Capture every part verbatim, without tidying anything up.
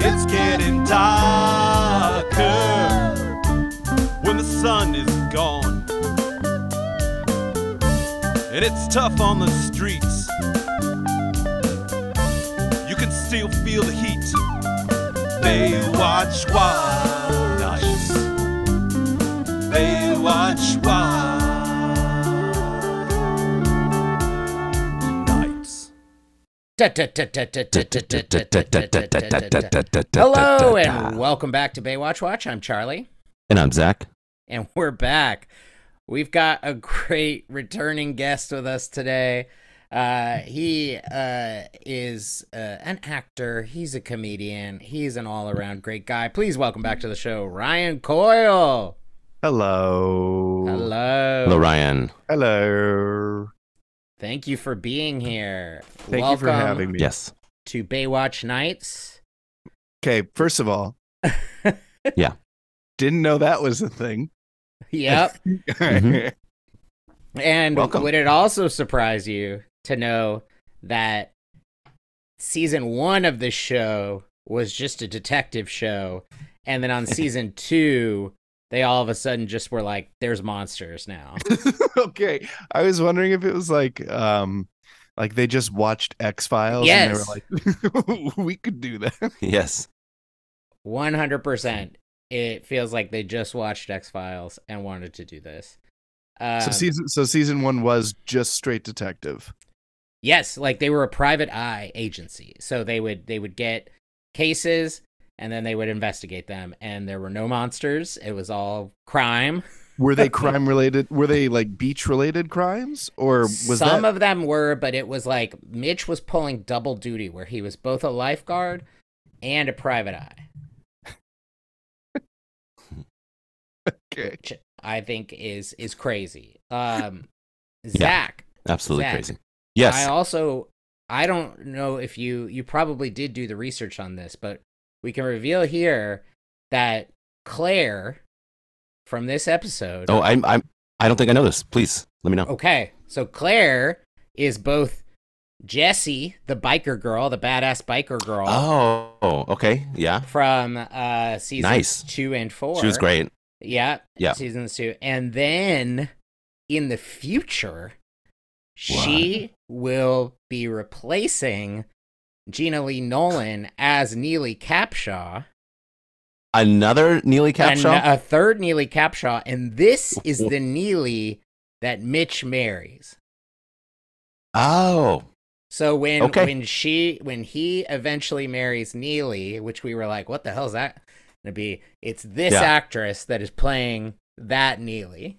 It's getting darker when the sun is gone, and it's tough on the streets. You can still feel the heat. Baywatch Wild Nights. Baywatch Wild Nights. Hello and welcome back to Baywatch Watch. I'm Charlie. And I'm Zach. And we're back. We've got a great returning guest with us today. Uh, he uh, is uh, an actor. He's a comedian. He's an all-around great guy. Please welcome back to the show, Ryan Coyle. Hello. Hello. Hello, Ryan. Hello. Thank you for being here. Thank welcome you for having me. Yes. to Baywatch Nights. Okay, first of all, Yeah. didn't know that was a thing. Yep. Mhm. And Welcome. would it also surprise you to know that season one of this show was just a detective show, and then on season two, they all of a sudden just were like, there's monsters now. Okay, I was wondering if it was like, um, like they just watched X-Files and they Yes. were like, we could do that. Yes. one hundred percent. It feels like they just watched X-Files and wanted to do this. Um, So season, so season one was just straight detective. Yes, like they were a private eye agency. So they would they would get cases and then they would investigate them, and there were no monsters. It was all crime. Were they crime related? Were they like beach related crimes, or was Some that? of them were, but it was like Mitch was pulling double duty where he was both a lifeguard and a private eye, Okay. which I think is is crazy. Um, Yeah. Zach, Absolutely Zach, crazy. Yes. I also I don't know if you you probably did do the research on this, but we can reveal here that Claire from this episode. oh, I'm. I'm. I don't think I know this. Please let me know. Okay, so Claire is both Jessie, the biker girl, the badass biker girl Oh. Okay. Yeah. from uh seasons Nice. two and four. She was great. Yeah, Yeah. seasons two, and then in the future, she will be replacing Gina Lee Nolan as Neely Capshaw. Another Neely Capshaw. An- a third Neely Capshaw, and this is the Neely that Mitch marries. oh. So when Okay. when she when he eventually marries Neely, which we were like, what the hell is that gonna be? It's this Yeah. actress that is playing that Neely.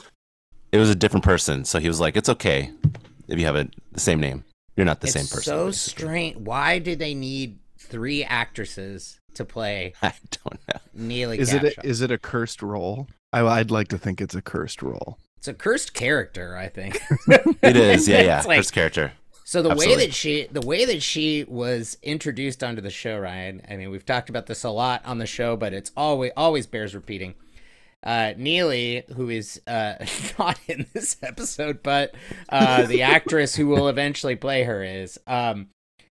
It was a different person, so he was like, "It's okay if you have a, the same name. You're not the It's same person." so basically. strange. Why did they need three actresses to play I don't know. Neely Is it Capshaw? a, is it a cursed role? I, I'd like to think it's a cursed role. It's a cursed character, I think. It is. Yeah. Yeah. It's like- First character. So the Absolutely. way that she the way that she was introduced onto the show, Ryan, I mean, we've talked about this a lot on the show, but it's always always bears repeating. Uh, Neely, who is uh, not in this episode, but uh, the actress who will eventually play her is, um,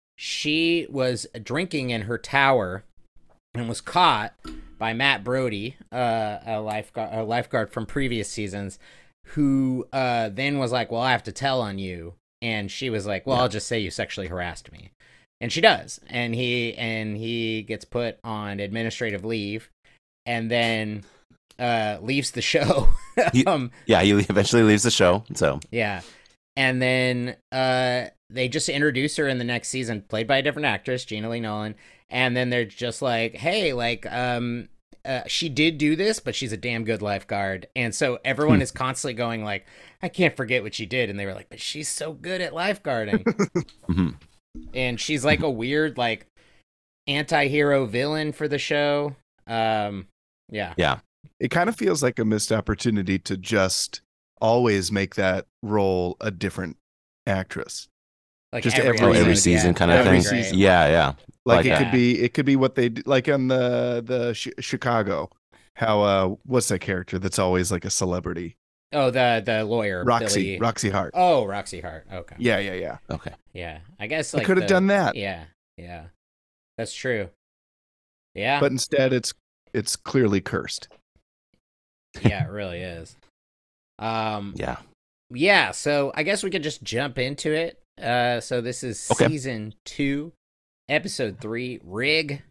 she was drinking in her tower and was caught by Matt Brody, uh, a lifeguard, a lifeguard from previous seasons, who uh, then was like, "Well, I have to tell on you." And she was like, well, Yeah. I'll just say you sexually harassed me. And she does. And he and he gets put on administrative leave and then uh, leaves the show. He- um, Yeah. He eventually leaves the show. So yeah. And then uh, they just introduce her in the next season, played by a different actress, Gina Lee Nolan. And then they're just like, hey, like, um, uh, she did do this, but she's a damn good lifeguard. And so everyone Hmm. is constantly going like, I can't forget what she did. And they were like, but she's so good at lifeguarding. mhm. And she's like a weird, like, anti-hero villain for the show. Um, yeah. yeah. It kind of feels like a missed opportunity to just always make that role a different actress. Like Just every, every- Oh, every Yeah, season kind of every thing. season. Yeah. Yeah. Like, Like it that. could be, it could be what they d- like on the the Ch- Chicago. How uh, what's that character that's always like a celebrity? Oh, the the lawyer, Roxy, Billy. Roxy Hart. Oh, Roxy Hart. Okay. Yeah, yeah, yeah. Okay. Yeah. I guess I like could have the- done that. Yeah. Yeah. That's true. Yeah. but instead it's it's clearly cursed. Yeah, it really is. Um, Yeah. yeah, so I guess we could just jump into it. Uh, so this is Okay. season two, episode three, Rig.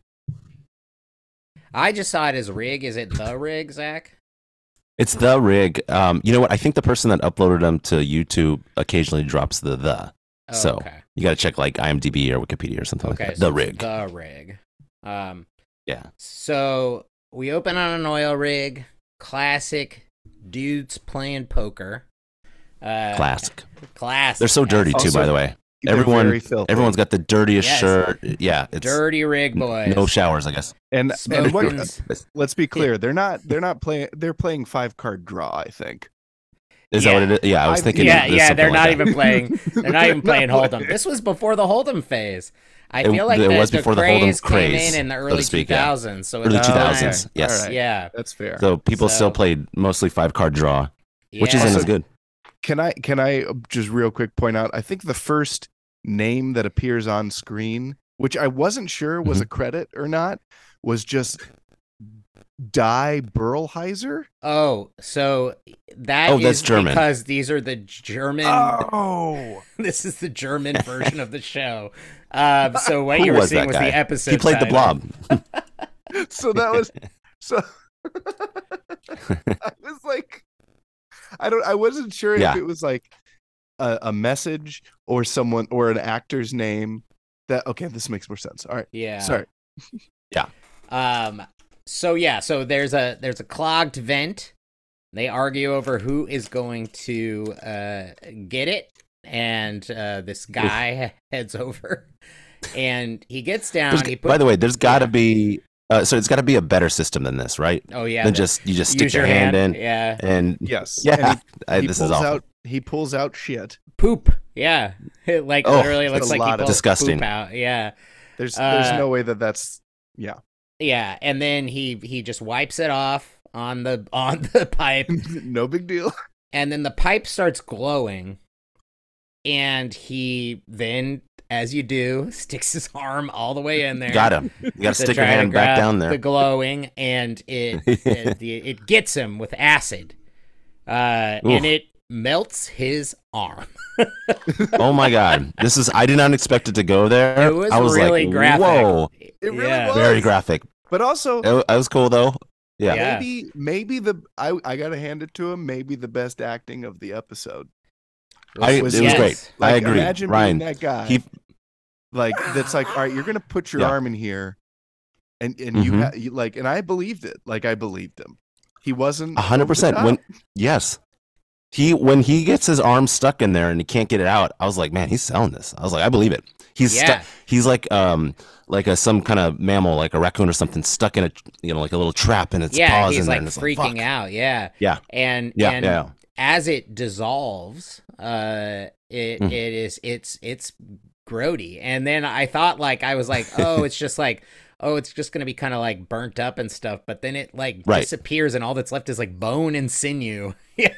I just saw it as Rig. Is it the Rig, Zach? It's the rig. Um, you know what? I think the person that uploaded them to YouTube occasionally drops the the. Oh, So okay. you got to check like IMDb or Wikipedia or something Okay, like that. so The it's rig. The Rig. Um, Yeah. so we open on an oil rig. Classic dudes playing poker. Uh, Classic. Classic. They're so dirty too, Also- by the way. They're Everyone- very filthy. Everyone's got the dirtiest Yes. shirt. Yeah, it's Dirty rig boys. no showers, I guess. and and what, Smokins. let's be clear, they're not they're not playing they're playing five card draw, I think. Is Yeah. that what it is? Yeah, I was I- thinking. Yeah, there's yeah, something they're like not that. even playing. They're not even playing Not Hold'em. This was before the Hold'em phase. I It- feel like it the, was the before the Hold'em craze came craze, in in the so to early speak, two yeah. thousands. So Early it's two like, thousands. okay. Yes. All right. yeah, That's fair. So people So- still played mostly five card draw, which yeah. isn't Also- as good. Can I can I just real quick point out? I think the first name that appears on screen, which I wasn't sure was Mhm. a credit or not, was just Die Burlheiser. Oh, so that Oh, is that's German. because these are the German. Oh, This is the German version of the show. Um, so what Who you were was seeing that was guy? the episode. He played the title. Blob. so that was so. I was like, I don't. I wasn't sure Yeah. if it was like a, a message or someone or an actor's name. That okay, this makes more sense. All right, Yeah. sorry. Um. So yeah. So there's a there's a clogged vent. They argue over who is going to uh, get it, and uh, this guy heads over, and he gets down. There's- He by the way, there's got to yeah. be. Uh, so it's got to be a better system than this, right? oh yeah, Than the- just you just stick use your hand, in Yeah, and Yes. yeah. And I, he, he this pulls is awful. out. He pulls out shit. poop. Yeah, it, like Oh, literally it's looks a like he lot of- pulls Disgusting. poop out. Yeah, There's Uh, there's no way that that's yeah. yeah, and then he he just wipes it off on the on the pipe, No big deal. and then the pipe starts glowing, and he then, as you do, sticks his arm all the way in there. Got him. You got to to stick your try to hand back grab down there. The glowing, and it it, it gets him with acid, uh, and Oof. it melts his arm. Oh my god, this is. I did not expect it to go there. It was, I was really like, graphic. whoa, It really yeah. was. very graphic. But also It, it was cool though. Yeah. Yeah. maybe maybe the I I gotta hand it to him. Maybe the best acting of the episode. I, it was- was yes. great. I Like, agree. Imagine Ryan, being that guy. he like that's like, all right, you're gonna put your Yeah. arm in here, and and you, Mhm. ha- you like, and I believed it. Like I believed him. He wasn't A hundred over the percent. top. When yes, he when he gets his arm stuck in there and he can't get it out, I was like, man, he's selling this. I was like, I believe it. He's Yeah. stuck. He's like um like a some kind of mammal, like a raccoon or something, stuck in a you know like a little trap and its Yeah, paws he's in there. like And it's freaking like, fuck. out. Yeah, Yeah. and Yeah, and yeah. as it dissolves, uh, it Mm. it is it's it's grody. And then I thought like I was like, oh, it's just like. Oh, it's just gonna be kind of like burnt up and stuff, but then it like Right. disappears, and all that's left is like bone and sinew.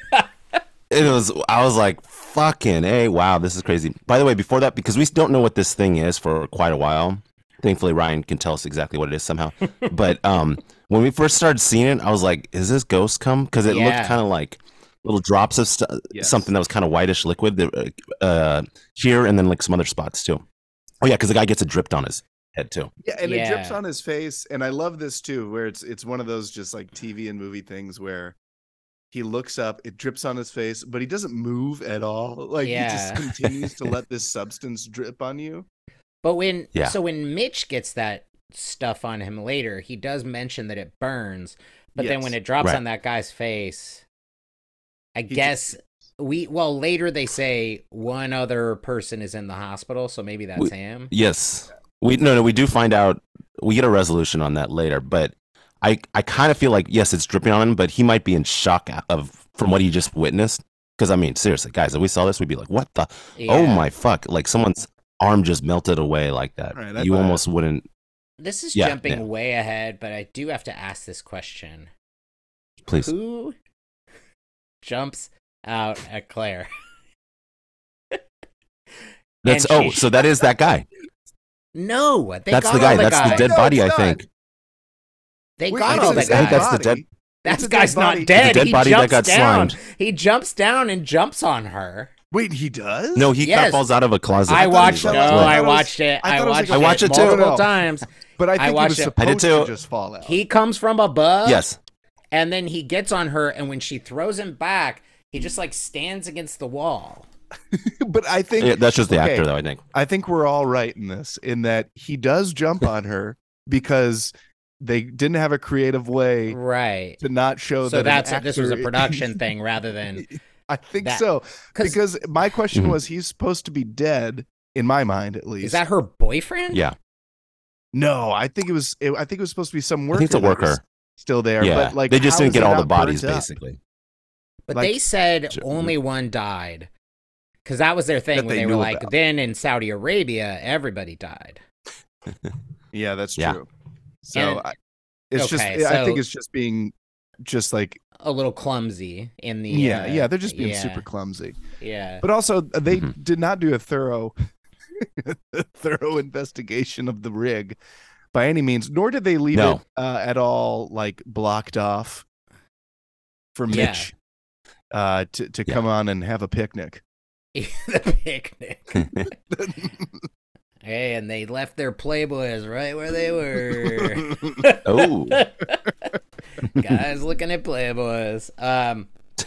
It was. I was like, fucking, hey, wow, this is crazy. By the way, before that, because we don't know what this thing is for quite a while. Thankfully, Ryan can tell us exactly what it is somehow. But um, when we first started seeing it, I was like, is this ghost cum? Because it Yeah. looked kind of like little drops of st- Yes. something that was kind of whitish liquid that, uh, here and then like some other spots too. Oh yeah, because the guy gets it dripped on his head too. Yeah, and it drips Yeah. on his face, and I love this too, where it's it's one of those just like T V and movie things where he looks up, it drips on his face, but he doesn't move at all. Like he Yeah. just continues to let this substance drip on you. But when Yeah. so when Mitch gets that stuff on him later, he does mention that it burns. But then Yes. when it drops Right. on that guy's face, I He guess we well later they say one other person is in the hospital, so maybe that's We- him. Yes, we no no we do find out. We get a resolution on that later, but I I kind of feel like yes, it's dripping on him, but he might be in shock of from what he just witnessed. Because I mean, seriously, guys, if we saw this, we'd be like, what the? Oh Yeah. my fuck! Like someone's arm just melted away like that. Right, I you buy it. almost wouldn't. This is Yeah, jumping yeah. way ahead, but I do have to ask this question. Please. Who jumps out at Claire? That's and oh, she- so that is that guy. No, they That's got the guy. all the That's the guys. dead No, body, I it's not. think. They Wait, got it's all a the I think guys. that's the dead- body. That It's a guy's dead not body. dead. The dead he body that jumps got down. slimed. He jumps down and jumps on her. Wait, he does? No, he kind Yes. of falls out of a closet. I thought watched. he No, fell out. I I thought it was- watched it. I I thought it was watched like I watched it it too. multiple No. times. But I I think he watched was it. supposed I did to too. just fall out. He comes from above. Yes. And then he gets on her, and when she throws him back, he just like stands against the wall. But I think Yeah, that's just the okay, actor, though, I think. I think we're all right in this, in that he does jump on her because they didn't have a creative way Right. to not show So that. an that's this was a actor- production thing rather than I think that- so 'cause- because my question Mhm. was, he's supposed to be dead in my mind, at least. is that her boyfriend? Yeah. No, I think it was. It, I think it was supposed to be some I worker. think it's a that was worker. still there. Yeah. But like, they just how didn't is get it all the not bodies, burnt up? basically. But Like- they said Sure. only one died. Because that was their thing That when they they were knew like, about. then in Saudi Arabia, everybody died. Yeah, that's Yeah. true. So And- I, it's just. okay, I think so- it's just being, just like A little clumsy in the. yeah, uh, yeah. They're just being yeah, super clumsy. Yeah. But also, uh, they Mhm. did not do a thorough, a thorough investigation of the rig by any means. Nor did they leave No. it uh, at all like blocked off for Yeah. Mitch uh, to to Yeah. come on and have a picnic. The picnic. Hey, and they left their Playboys right where they were. Oh. Guys looking at Playboys. Um,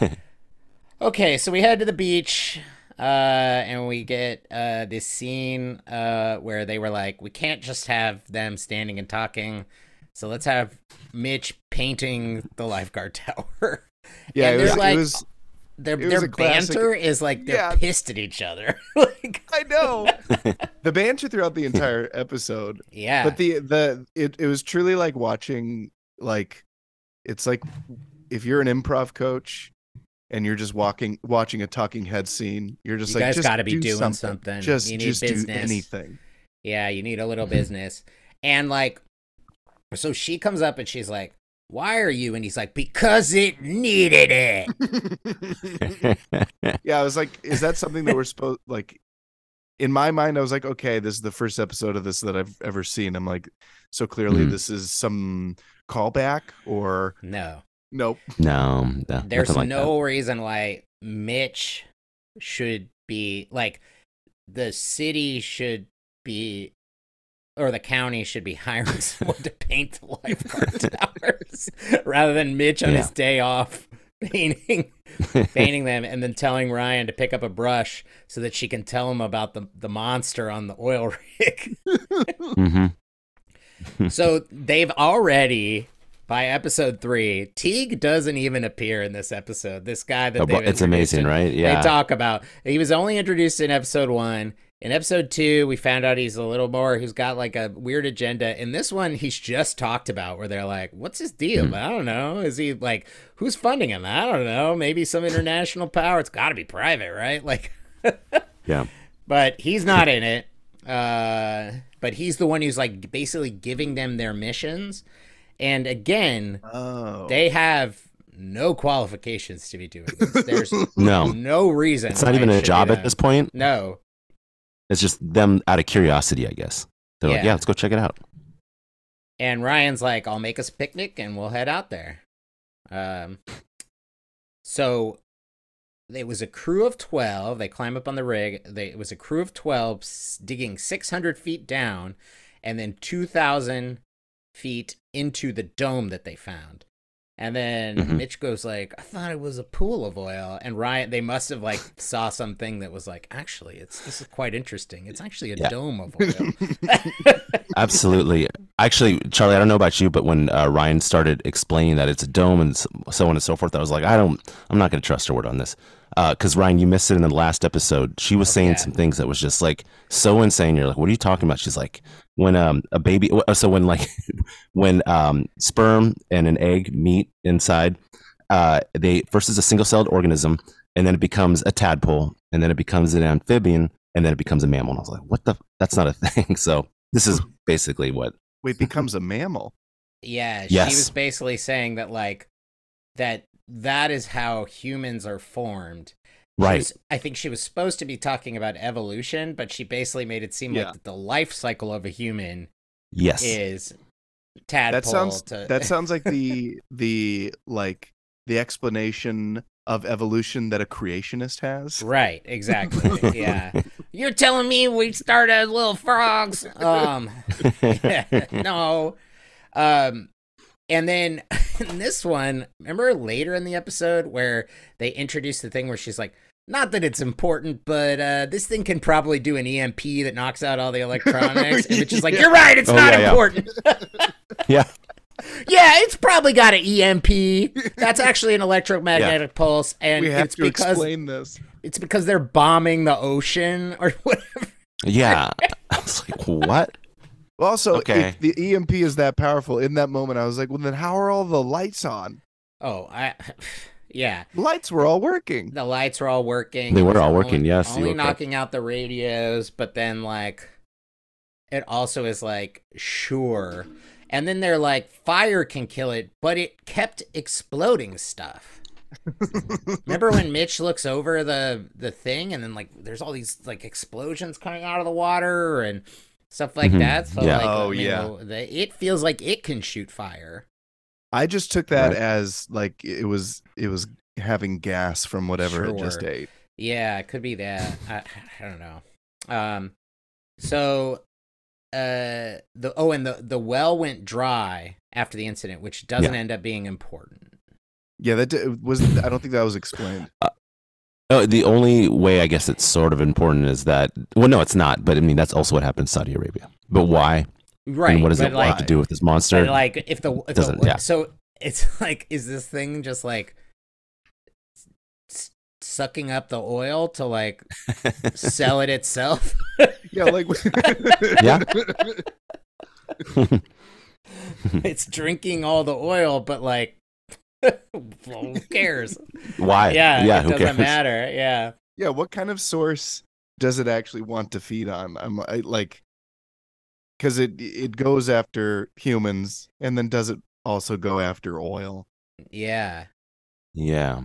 okay, so we head to the beach, uh, and we get uh, this scene uh, where they were like, we can't just have them standing and talking, so let's have Mitch painting the lifeguard tower. Yeah, And it they're was, like- it was. Their, It was their a classic- banter is like they're Yeah. pissed at each other. Like, I know the banter throughout the entire episode. yeah. But the the it, it was truly like watching, like, it's like if you're an improv coach and you're just walking watching a talking head scene, you're just You like, guys just gotta be do doing something. something. Just You need just business. do anything. Yeah, you need a little business. And like, so she comes up and she's like, why are you? And he's like, because it needed it. Yeah, I was like, is that something that we're supposed like? In my mind, I was like, okay, this is the first episode of this that I've ever seen. I'm like, so clearly Mhm. this is some callback or No, nope. no, no, there's nothing like no reason why Mitch should be like, the city should be, or the county should be hiring someone to paint the lifeguard towers rather than Mitch on Yeah. his day off painting that. painting them and then telling Ryan to pick up a brush so that she can tell him about the, the monster on the oil rig. hmm So they've already, by episode three, Teague doesn't even appear in this episode. This guy that they've It's introduced amazing, in- right? Yeah. They talk about, he was only introduced in episode one. In episode two, we found out he's a little more, he's got like a weird agenda. In this one, he's just talked about where they're like, what's his deal? Mhm. I don't know. Is he like, who's funding him? I don't know. Maybe some international power. It's got to be private, right? Like, Yeah. but he's not in it. Uh, but he's the one who's like basically giving them their missions. And again, Oh, they have no qualifications to be doing this. There's No. no reason. It's not why even it a should be job at them. this point. No. It's just them out of curiosity, I guess. They're like, Yeah. yeah, let's go check it out. And Ryan's like, I'll make us a picnic and we'll head out there. Um, so it was a crew of twelve. They climb up on the rig. They, it was a crew of twelve s- digging six hundred feet down and then two thousand feet into the dome that they found. And then Mhm. Mitch goes like, I thought it was a pool of oil. And Ryan, they must have like saw something that was like, actually, it's this is quite interesting. It's actually a Yeah. dome of oil. Absolutely. Actually, Charlie, I don't know about you, but when uh, Ryan started explaining that it's a dome and so, so on and so forth, I was like, I don't, I'm not going to trust her word on this. Because Ryan, you missed it in the last episode. She was saying yeah. some things that was just like so insane. You're like, what are you talking about? She's like, when um a baby, so when like when um sperm and an egg meet inside, uh, they first is a single celled organism, and then it becomes a tadpole, and then it becomes an amphibian, and then it becomes a mammal. And I was like, what the? That's not a thing. So this is basically what. wait, becomes a mammal. Yeah, Yes. she was basically saying that like that that is how humans are formed. She Right. was- I think she was supposed to be talking about evolution, but she basically made it seem Yeah. like that the life cycle of a human Yes. is tadpole. That sounds to... that sounds like the the like the explanation of evolution that a creationist has. Right, exactly. Yeah. You're telling me we started as little frogs? Um no. Um and then in this one, remember later in the episode where they introduced the thing where she's like, not that it's important, but uh, this thing can probably do an E M P that knocks out all the electronics. And it's just like, Yeah. you're right, it's Oh, not yeah, yeah. important. Yeah. Yeah, it's probably got an E M P. That's actually an electromagnetic pulse, and We have it's to because explain this. it's because they're bombing the ocean or whatever. Yeah. I was like, what? Well, also, Okay. if the E M P is that powerful, in that moment, I was like, well, then how are all the lights on? Oh, I, yeah. The lights were all working. The lights were all working. They It were was all only- working, yes, you Only were correct. knocking out the radios, but then like, it also is like sure, and then they're like fire can kill it, but it kept exploding stuff. Remember when Mitch looks over the the thing, and then like there's all these like explosions coming out of the water and stuff like Mhm. that. So Yeah. like, Oh, you yeah. know, the, it feels like it can shoot fire. I just took that Right. as like it was it was having gas from whatever it just Sure. ate. Yeah, it could be that. I, I don't know. Um, so, uh, the oh, and the the well went dry after the incident, which doesn't Yeah. end up being important. Yeah, that di- was. I don't think that was explained. Oh, the only way I guess it's sort of important is that, well, no, it's not. But I mean, that's also what happened in Saudi Arabia. But why? Right. And what does but it like, have to do with this monster? but like if the, if Doesn't- the yeah. so it's like, is this thing just like s- sucking up the oil to like sell it itself? Yeah, like Yeah. It's drinking all the oil, but like, who cares? Why? Yeah, yeah. it Who doesn't cares? matter. Yeah. yeah. What kind of source does it actually want to feed on? I'm I, like, because it it goes after humans, and then does it also go after oil? Yeah. Yeah.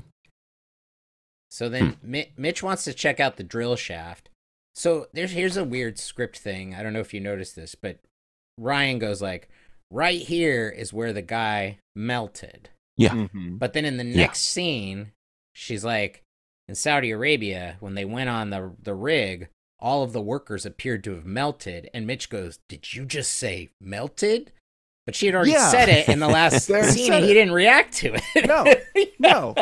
So then Mi- Mitch wants to check out the drill shaft. So there's here's a weird script thing. I don't know if you noticed this, but Ryan goes like, right here is where the guy melted. Yeah. Mhm. But then in the Yeah. next scene, she's like, in Saudi Arabia, when they went on the the rig, all of the workers appeared to have melted. And Mitch goes, did you just say melted? But she had already Yeah. said it in the last They already scene, said and he it. didn't react to it. No, no.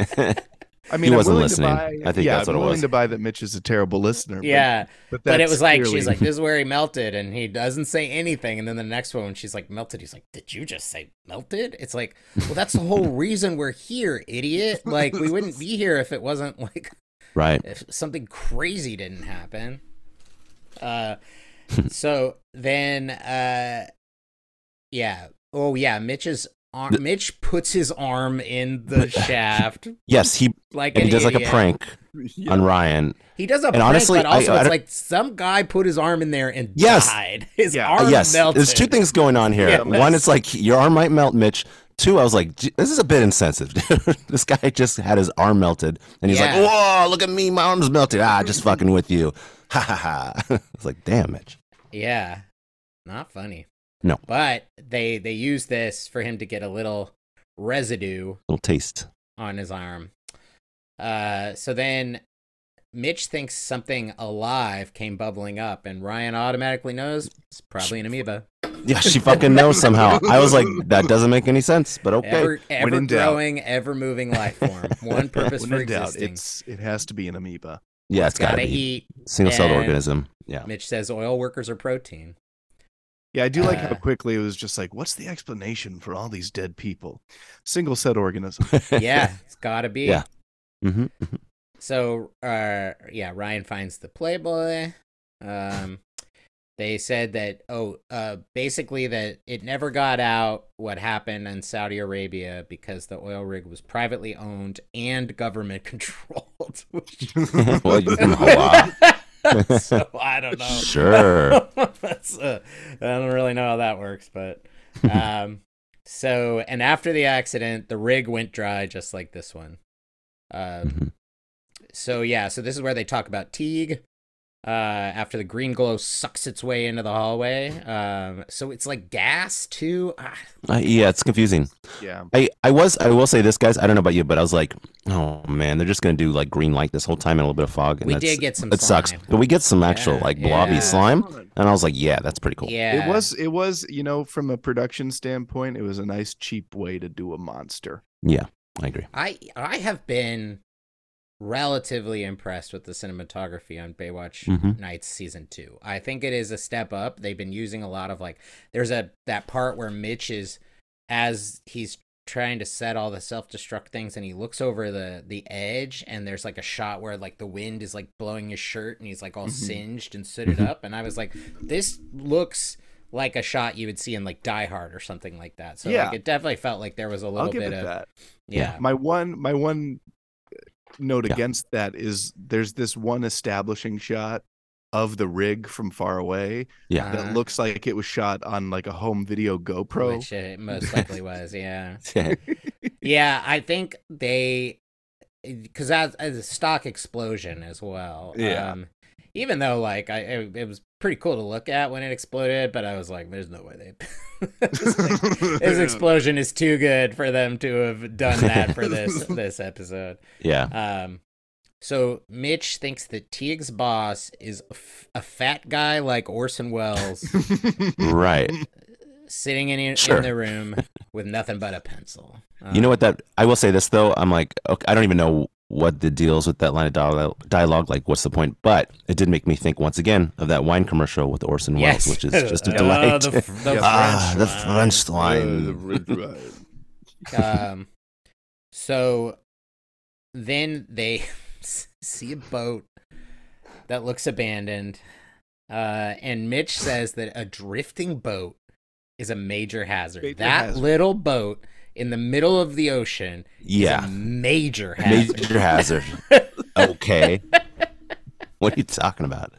I mean, He I'm wasn't willing listening. To buy, I think yeah, that's I'm what it willing was. to buy that Mitch is a terrible listener. But, Yeah. but, But it that's was like, clearly- she's like, this is where he melted, and he doesn't say anything. And then the next one, when she's like, melted, he's like, did you just say melted? It's like, well, that's the whole reason we're here, idiot. Like, we wouldn't be here if it wasn't like, Right. if something crazy didn't happen. Uh, so then, uh, yeah. Oh, yeah. Mitch's arm, The- Mitch puts his arm in the shaft Yes. He like and an he does like a idiot. prank Yeah. on Ryan. He does a And prank, honestly, but also I- I it's don't- like some guy put his arm in there and Yes. died. His Yeah. arm yes. melted. There's two things going on here. Yes. One, it's like your arm might melt, Mitch. Two, I was like, "Gee, this is a bit insensitive. dude." This guy just had his arm melted, and he's Yeah. like, "Whoa, look at me, my arm's melted. Ah, just fucking with you." Ha ha ha. It's like, damn, Mitch. Yeah, not funny. No. But they they use this for him to get a little residue Little taste. on his arm. Uh, so then Mitch thinks something alive came bubbling up, and Ryan automatically knows it's probably an amoeba. Yeah, she fucking knows somehow. I was like, that doesn't make any sense, but okay. Ever, ever in doubt. growing, ever moving life form. One purpose When for in doubt, existing. it's it has to be an amoeba. yeah, it's It's gotta gotta be eat. single celled and- organism. Yeah. Mitch says oil workers are protein. Yeah, I do like how Uh, quickly it was just like, what's the explanation for all these dead people? Single cell organism. Yeah, it's gotta be. Yeah. hmm So, uh, yeah, Ryan finds the Playboy. Um, they said that, oh, uh, basically that it never got out what happened in Saudi Arabia because the oil rig was privately owned and government controlled. which- well, you know, wow. so I don't know. Sure. That's, uh, I don't really know how that works, but um, so and after the accident, the rig went dry just like this one. Um, Mhm. so yeah, so this is where they talk about Teague. uh, after the green glow sucks its way into the hallway. Um, so it's like gas too. Ah, Uh, yeah, it's confusing. Yeah. I, I was I will say this, guys. I don't know about you, but I was like, oh man, they're just gonna do like green light this whole time and a little bit of fog. And We that's- did get some It sucks, slime. but we get some actual Yeah, like blobby yeah. slime, and I was like, yeah, that's pretty cool. yeah, It was, it was, you know, from a production standpoint, it was a nice, cheap way to do a monster. Yeah, I agree. I I have been relatively impressed with the cinematography on Baywatch Mhm. Nights season two. I think it is a step up. They've been using a lot of like there's a that part where Mitch is as he's trying to set all the self-destruct things and he looks over the the edge and there's like a shot where like the wind is like blowing his shirt and he's like all Mhm. singed and sooted Mhm. up, and I was like, this looks like a shot you would see in like Die Hard or something like that. So Yeah. like it definitely felt like there was a little I'll give bit it of that. yeah. My one, my one note Yeah. against that is there's this one establishing shot of the rig from far away Yeah. that Uh-huh. looks like it was shot on like a home video GoPro. Which it most likely was, yeah. Yeah. Yeah, I think they, because as, as a stock explosion as well. Yeah. Um, even though, like, I it, it was pretty cool to look at when it exploded, but I was like, there's no way they. It's like, this explosion is too good for them to have done that for this this episode. Yeah. Um, so Mitch thinks that Teague's boss is a, f- a fat guy like Orson Welles Right. sitting in, Sure. in the room with nothing but a pencil. You know what? That I will say this though. I'm like, okay, I don't even know what the deal is with that line of dialogue. dialogue. Like, what's the point? But it did make me think once again of that wine commercial with Orson Welles, Yes. which is just a Oh, delight. the f- the ah, French the wine. French wine. um, so then they see a boat that looks abandoned, uh, and Mitch says that a drifting boat is a major hazard. Major that hazard. little boat in the middle of the ocean is Yeah. a major hazard. Major hazard. Okay. What are you talking about?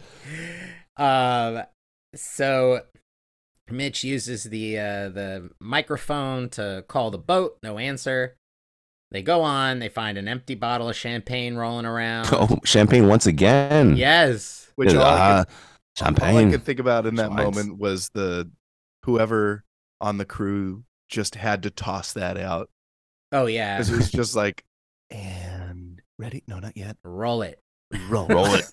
Um, so Mitch uses the uh, the microphone to call the boat. No answer. They go on. They find an empty bottle of champagne rolling around. Oh, champagne once again. Yes. Which all, I Ah, could, all I champagne. could think about in that Wines. moment was the whoever on the crew just had to toss that out Oh yeah. because it was just like, and ready? No, not yet. Roll it. Roll, Roll it.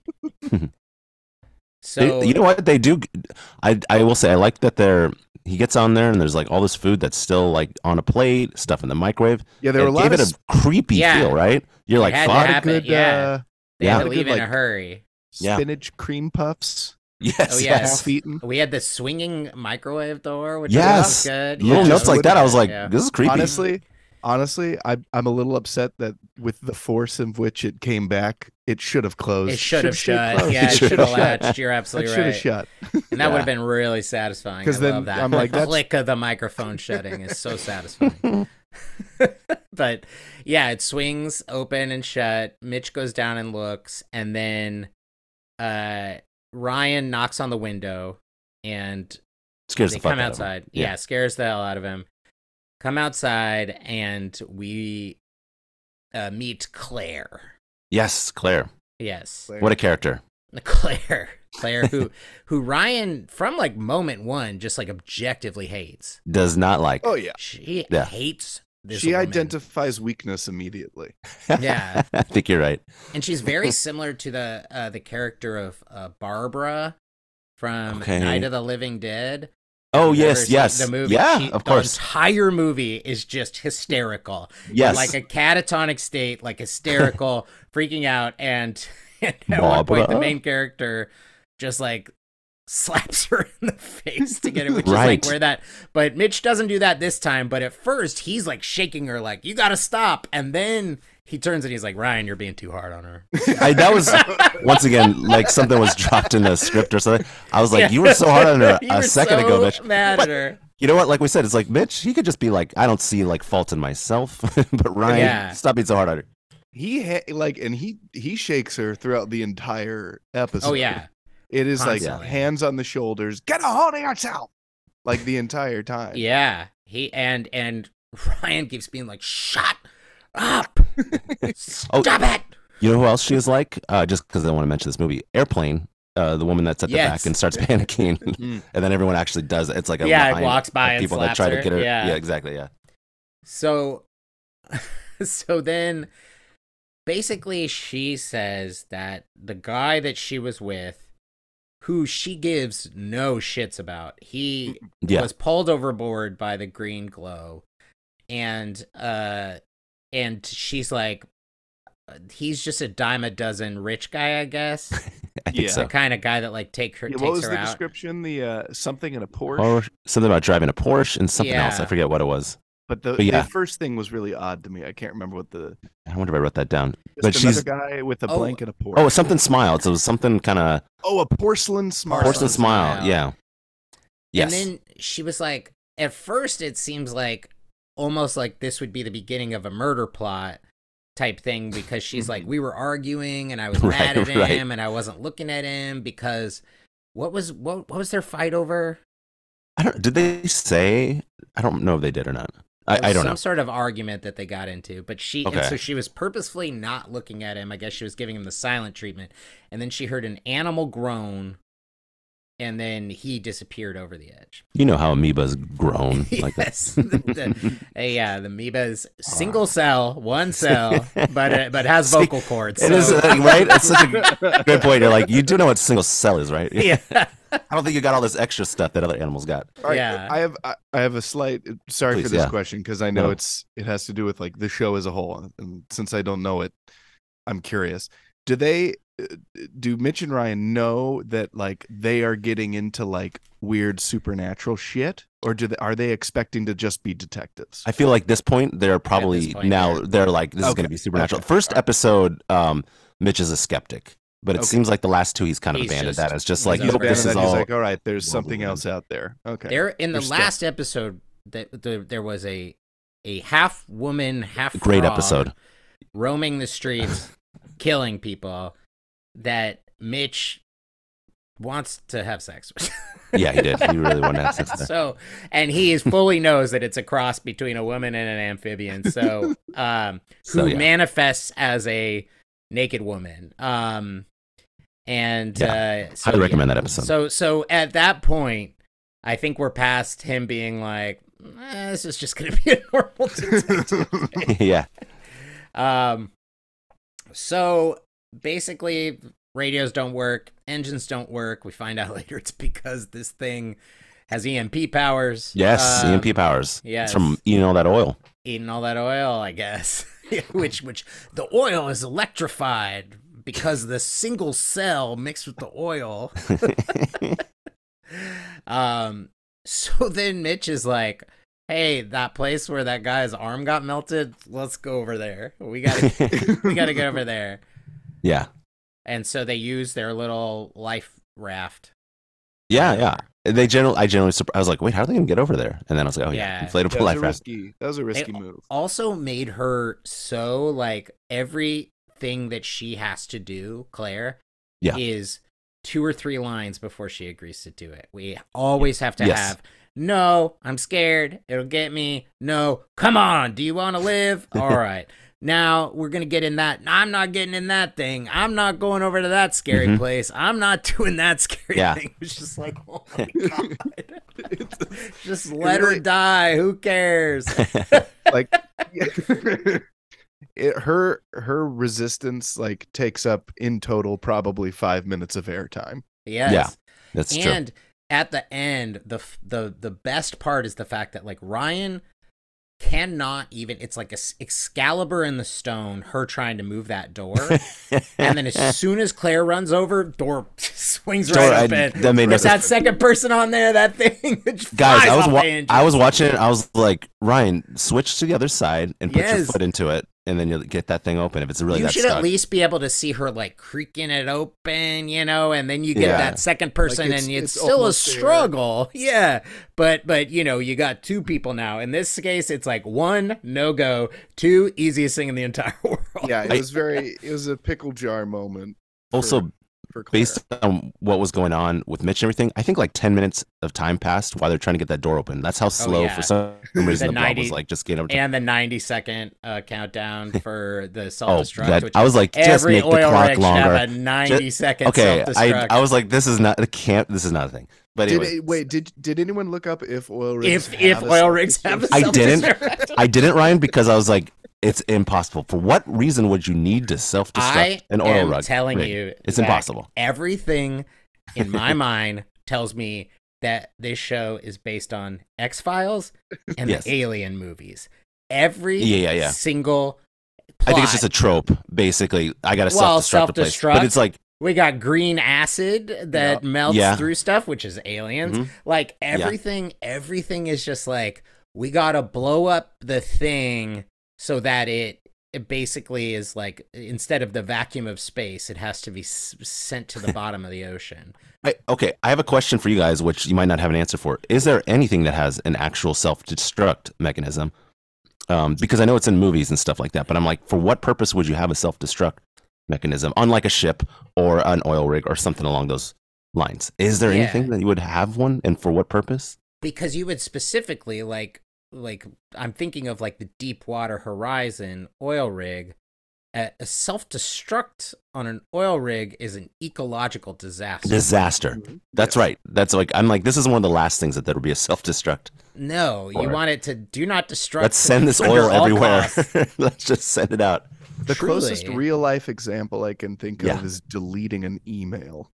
So They- you know what they do? I I will say I like that they're. He gets on there and there's like all this food that's still like on a plate, stuff in the microwave. Yeah, there were It a lot gave of it a creepy Yeah. feel, right? You're It like, had to fuck. happen. good, yeah. uh, they yeah. had to Good, leave in a like- hurry. Yeah. spinach cream puffs, Yes, Oh, yes. yes. half eaten. We had the swinging microwave door, which Yes. was good. Little Yeah, notes like that. I was like, yeah. this is creepy. Honestly, honestly, I, I'm a little upset that with the force of which it came back, it should have closed. It should have stayed shut. closed. Yeah, it Should've should have shut. latched. You're That absolutely should have right. shut. And that would Yeah. have been really satisfying. 'Cause I then love that. I'm like, the that's- click of the microphone shutting is so satisfying. But yeah, it swings open and shut. Mitch goes down and looks, and then uh, Ryan knocks on the window, and Scares they the fuck come out of him. outside. Yeah. Yeah, scares the hell out of him. Come outside, and we uh, meet Claire. Yes, Claire. Yes. What a character. Claire, Claire, who who Ryan from like moment one just like objectively hates. Does not like. Oh yeah, She Yeah. hates this. she woman. identifies weakness immediately. Yeah. I think you're right. and she's very similar to the uh, the character of uh, Barbara from Okay. Night of the Living Dead. Oh Have you ever yes, seen yes, The movie, yeah, She- of The course. entire movie is just hysterical. Yes, Like a catatonic state, like hysterical, freaking out, and, and at one point the Barbara? main character just like slaps her in the face to get it, which is Right. like where that. But Mitch doesn't do that this time. But at first he's like shaking her, like you gotta stop, and then he turns and he's like, Ryan, you're being too hard on her. I, that was once again like something was dropped in the script or something. I was like, Yeah. you were so hard on her You a were second so ago, Mitch. Mad But at her. you know what? Like we said, it's like Mitch. He could just be like, I don't see like fault in myself, but Ryan, Yeah. stop being so hard on her. He ha- like, and he he shakes her throughout the entire episode. Oh yeah. it is Constantly. like hands on the shoulders, get a hold of yourself, like the entire time. Yeah, he and and Ryan keeps being like, "Shut up! Oh. Stop it!" You know who else she is like? Uh, just because I want to mention this movie, Airplane. Uh, the woman that's at the Yes. back and starts panicking, Mm. and then everyone actually does it. It's like a Yeah, it line walks by of and people that slaps try her. to get her. Yeah. yeah, exactly. Yeah. So, so then, basically, she says that the guy that she was with, who she gives no shits about, he Yeah. was pulled overboard by the green glow, and uh, and she's like, he's just a dime a dozen rich guy, I guess. I think Yeah. so. The kind of guy that like take her Yeah, takes what was her the out. description? The uh, something in a Porsche. Or something about driving a Porsche and something else. I Yeah. forget what it was. But the, But yeah. the first thing was really odd to me. I can't remember what the. I wonder if I wrote that down. Just But another she's guy with a Oh. blank and a Porsche. oh, something smiled. So it was something kind of Oh, a porcelain smile. porcelain smile. smile. Yeah. Yes. And then she was like, at first it seems like almost like this would be the beginning of a murder plot type thing, because she's like, we were arguing and I was Right, mad at him right. and I wasn't looking at him because what was what what was their fight over? I don't. Did they say? I don't know if they did or not. There I, I was don't some know. sort of argument that they got into, but she and Okay. so she was purposefully not looking at him. I guess she was giving him the silent treatment, and then she heard an animal groan, and then he disappeared over the edge. You know how amoebas grown like that. Yes, the, the, uh, yeah, the amoeba's single cell, one cell, but it, but has See, vocal cords. It is so- uh, right. It's such a good point. You're like, you do know what a single cell is, right? yeah, I don't think you got all this extra stuff that other animals got. All right, Yeah. I have I, I have a slight sorry Please, for this yeah. question because I know No. it's it has to do with like the show as a whole, and since I don't know it, I'm curious. Do they uh, do Mitch and Ryan know that like they are getting into like weird supernatural shit, or do they are they expecting to just be detectives? I feel like this point they're probably point, now they're- they're like this is Okay, going to be supernatural. okay, First all right. episode, um, Mitch is a skeptic, but it Okay. seems like the last two he's kind of He's abandoned just- that. It's just he's like, over nope, it. this And is then he's all. like, all right, there's Well, something then. else out there. Okay, there in the There's last episode that the, there was a a half woman, half Great frog episode. roaming the streets, killing people that Mitch wants to have sex with. Yeah, he did. He really wanted to have sex with her. So, and he is fully knows that it's a cross between a woman and an amphibian. So, um, who So, yeah. manifests as a naked woman. Um, and uh, so, Highly yeah. recommend that episode. So, so at that point, I think we're past him being like, eh, this is just going to be a normal detective. yeah. Um, so basically, radios don't work, engines don't work. We find out later it's because this thing has E M P powers. Yes, Um, E M P powers. yes. It's from eating all that oil. Eating all that oil, I guess. which, which the oil is electrified because the single cell mixed with the oil. um. So then Mitch is like, "Hey, that place where that guy's arm got melted, let's go over there. We gotta, we gotta get over there." Yeah. And so they use their little life raft. Yeah, yeah. They generally, I generally, surp- I was like, wait, how are they gonna get over there? And then I was like, oh yeah, Yeah. inflatable that was life a raft. risky. That was a risky They- move. Also made her so like everything that she has to do, Claire, Yeah. is two or three lines before she agrees to do it. We always have to Yes. have, no, I'm scared. It'll get me. No, come on. Do you want to live? All right. Now we're going to get in that. I'm not getting in that thing. I'm not going over to that scary Mhm. place. I'm not doing that scary Yeah. thing. It's just like, oh my God. It's- Just let her really- die. Who cares? like it, her her resistance like takes up in total probably five minutes of airtime. Yes. Yeah, That's true. And at the end, the f- the the best part is the fact that like Ryan cannot even. It's like a s- Excalibur in the stone. Her trying to move that door, and then as soon as Claire runs over, door swings Door, right I- open. that made no With that sense. second person on there, that thing just Guys, flies I was off wa- the hinges. I was watching it. I was like, Ryan, switch to the other side and put your Yes. foot into it, and then you'll get that thing open. If it's really you that should stuck. at least be able to see her like creaking it open, you know, and then you get Yeah. that second person, it's- and it's, it's still a almost there. struggle. Yeah, but but you know, you got two people now. In this case, it's like one no go, two easiest thing in the entire world. Yeah, it I- was very. It was a pickle jar moment. Also, for Claire. based on what was going on with Mitch and everything, I think like ten minutes of time passed while they're trying to get that door open. That's how slow yeah. for some reason The the, blob was ninety like just getting over. To- And the ninety second uh, countdown for the oh, self-destruct. that, which I was like, just every make the oil clock rig should longer. have a ninety second Okay, I self-destruct. I was like, this is not it can't. This is not a thing. But Did anyway, it, wait, did did anyone look up if oil rigs if have if a oil rigs have a I didn't. self-destruct. I didn't, Ryan, because I was like, it's impossible. For what reason would you need to self destruct I an oil am rug? telling rig? you, It's Zach, impossible. Everything in my mind tells me that this show is based on X-Files and Yes. the Alien movies. Every Yeah, yeah, yeah. single I think it's plot. just a trope, basically. I got to Well, self destruct a place, self-destruct. but it's like We got green acid that melts Yeah. through stuff, which is aliens. Mhm. Like everything, everything is just like we gotta blow up the thing so that it, it basically is like instead of the vacuum of space, it has to be s- sent to the bottom of the ocean. I, okay, I have a question for you guys, which you might not have an answer for. Is there anything that has an actual self-destruct mechanism? Um, because I know it's in movies and stuff like that, but I'm like, for what purpose would you have a self-destruct mechanism, unlike a ship or an oil rig or something along those lines? Is there Yeah. anything that you would have one, and for what purpose? Because you would specifically like like I'm thinking of like the Deepwater Horizon oil rig. A, a self-destruct on an oil rig is an ecological disaster. Disaster. That's right. That's like I'm like this is one of the last things that there would be a self-destruct. No, you Or- want it to do not destruct. Let's send this under oil all everywhere. costs. Let's just send it out. The closest Truly. real life example I can think Yeah. of is deleting an email.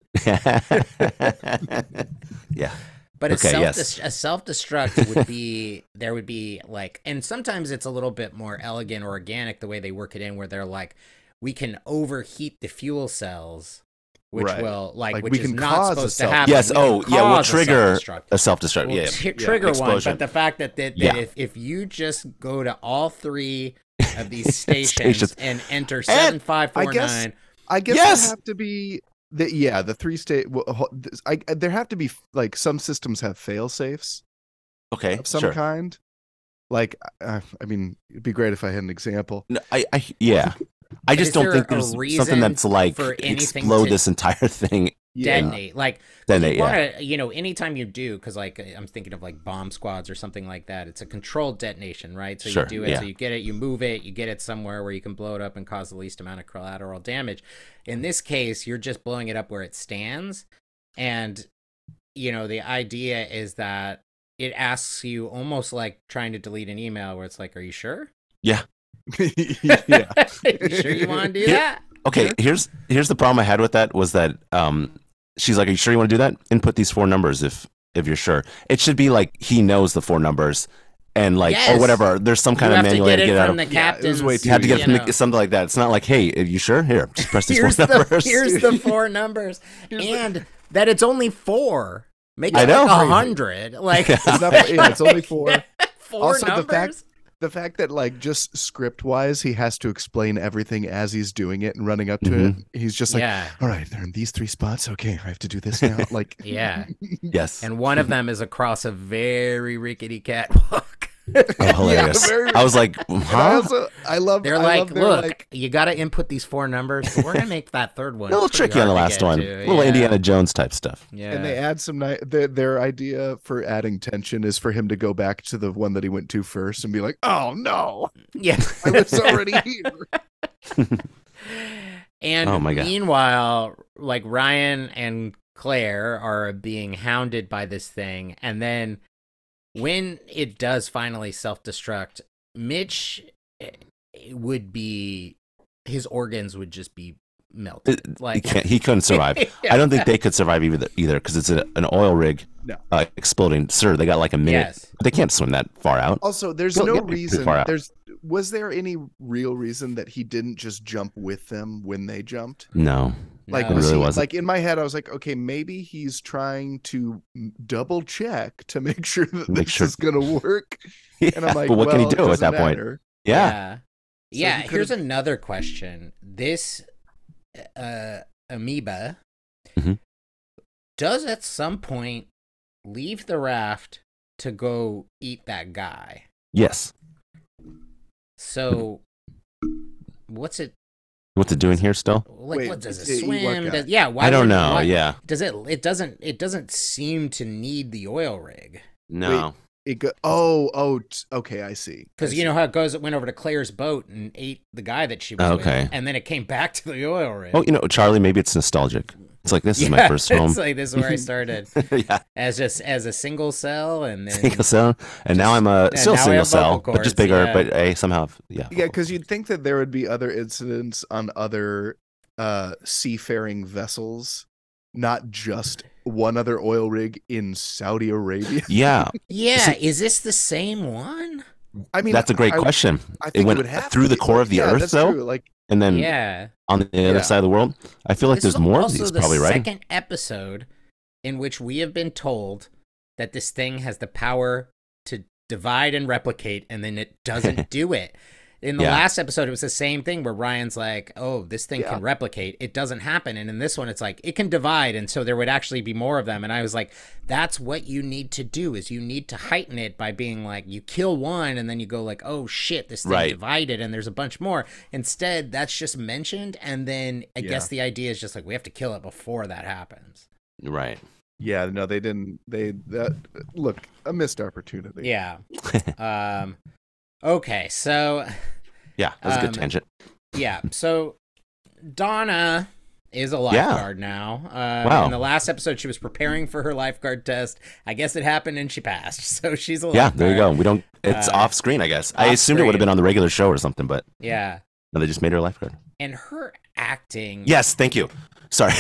Yeah. But a Okay, self yes. a self destruct would be there would be like, and sometimes it's a little bit more elegant or organic the way they work it in, where they're like, we can overheat the fuel cells, which Right. will like, Like, which we is can not cause a supposed to self- happen. Yes. We can Oh, yeah. We'll cause a trigger self-destruct. a self-destruct. We'll Yeah. t- yeah. trigger one, Explosion. but the fact that that, that Yeah. if if you just go to all three of these stations, Stations. and enter seven five I four guess- nine. I guess Yes! there have to be the yeah the three state. Well, ho- this- I there have to be like some systems have fail safes Okay. of some Sure. kind. Like uh, I mean, it'd be great if I had an example. No, I, I, yeah. I But just is don't there think a there's reason something that's like for anything explode to- this entire thing. Yeah. Detonate, like Detonate, you yeah. want to, you know, anytime you do, because like I'm thinking of like bomb squads or something like that. It's a controlled detonation, right? So Sure, you do it, yeah. so you get it, you move it, you get it somewhere where you can blow it up and cause the least amount of collateral damage. In this case, you're just blowing it up where it stands, and you know the idea is that it asks you almost like trying to delete an email, where it's like, "Are you sure? yeah. you sure you want to do Yeah. that?" Okay, here's here's the problem I had with that was that um she's like, "Are you sure you want to do that? Input these four numbers if if you're sure." It should be like he knows the four numbers and like Yes. or whatever. There's some kind you of have to manual way get to it get it out from of. the Yeah, it was captain's. way You too had to get it you from know. the, something like that. It's not like, "Hey, are you sure? Here, just press these here's four the numbers." here's the four numbers, and that it's only four. Make it I know. like a hundred. Like It's not, yeah, it's only four. four Also, the numbers. fact- The fact that like just script wise, he has to explain everything as he's doing it and running up to Mhm. it. He's just like, yeah, all right, they're in these three spots. Okay, I have to do this now. Like, yeah, Yes. and one of them is across a very rickety catwalk. Oh, hilarious. very- I was like, and I huh? also I love. They're I like, love their, look, like, you got to input these four numbers. But we're gonna make that third one A little pretty tricky on the hard to last get one. to. A little Yeah. Indiana Jones type stuff. Yeah, and they add some ni- their their idea for adding tension is for him to go back to the one that he went to first and be like, oh no, yeah. I was already here. And Oh my God. meanwhile, like Ryan and Claire are being hounded by this thing, and then when it does finally self-destruct, Mitch eh, would be his organs would just be melted. It- he, Like can't, he couldn't survive. I don't think they could survive either either because it's a, an oil rig No. uh, exploding. Sir, they got like a minute. Yes. They can't swim that far out. Also, there's Don't no get me too reason. far out. There's was there any real reason that he didn't just jump with them when they jumped? No. Like, No. was Really he, wasn't. like in my head, I was like, okay, maybe he's trying to double check to make sure that Make this sure- is gonna work. Yeah, And I'm like, but what can he well, it do at doesn't that point? matter. Yeah. Yeah. So Yeah, he here's could've- another question. This uh amoeba Mhm. does at some point leave the raft to go eat that guy. Yes. So what's it What's it doing here still? Like, Wait, what does it yeah, you- what swim? guy? Does, yeah, why I don't would- know. why- Yeah. Does it? It doesn't. It doesn't seem to need the oil rig No. It go- oh, oh, t- okay, I see. because I you see. know how it goes. It went over to Claire's boat and ate the guy that she was Okay. with, and then it came back to the oil rig. Oh, you know, Charlie, maybe it's nostalgic. It's like, this is my Yeah, first home. It's like this is where I started yeah. as just as a single cell, and then Single cell. And now I'm a and still now I single have vocal cell, but cords, just bigger. yeah. But hey, somehow, yeah. Yeah, because you'd think that there would be other incidents on other uh, seafaring vessels, not just one other oil rig in Saudi Arabia. Yeah. yeah. Is this the same one? I mean, That's a great I, question. I It think it, went would have through to the be. core of the yeah, earth, that's though? True. Like, And then Yeah. on the Yeah. other side of the world, I feel like This there's is more of also these, the probably, right? second episode in which we have been told that this thing has the power to divide and replicate, and then it doesn't do it. In the Yeah. last episode, it was the same thing where Ryan's like, "Oh, this thing Yeah. can replicate." It doesn't happen, and in this one, it's like it can divide, and so there would actually be more of them. And I was like, "That's what you need to do: is you need to heighten it by being like, you kill one, and then you go like, oh shit, this thing Right. divided, and there's a bunch more." Instead, that's just mentioned, and then I Yeah. guess the idea is just like we have to kill it before that happens. Right. yeah, no, they didn't. They that look a missed opportunity. Yeah. um. Okay, so Yeah, that was a good Um, tangent. yeah, so Donna is a lifeguard now. Um, Wow. In the last episode, she was preparing for her lifeguard test. I guess it happened and she passed. So she's a Yeah, lifeguard. there you go. We don't. It's Uh, off screen, I guess. I off assumed it would have screen. been on the regular show or something, but Yeah. no, they just made her a lifeguard. And her acting. Yes, thank you. Sorry.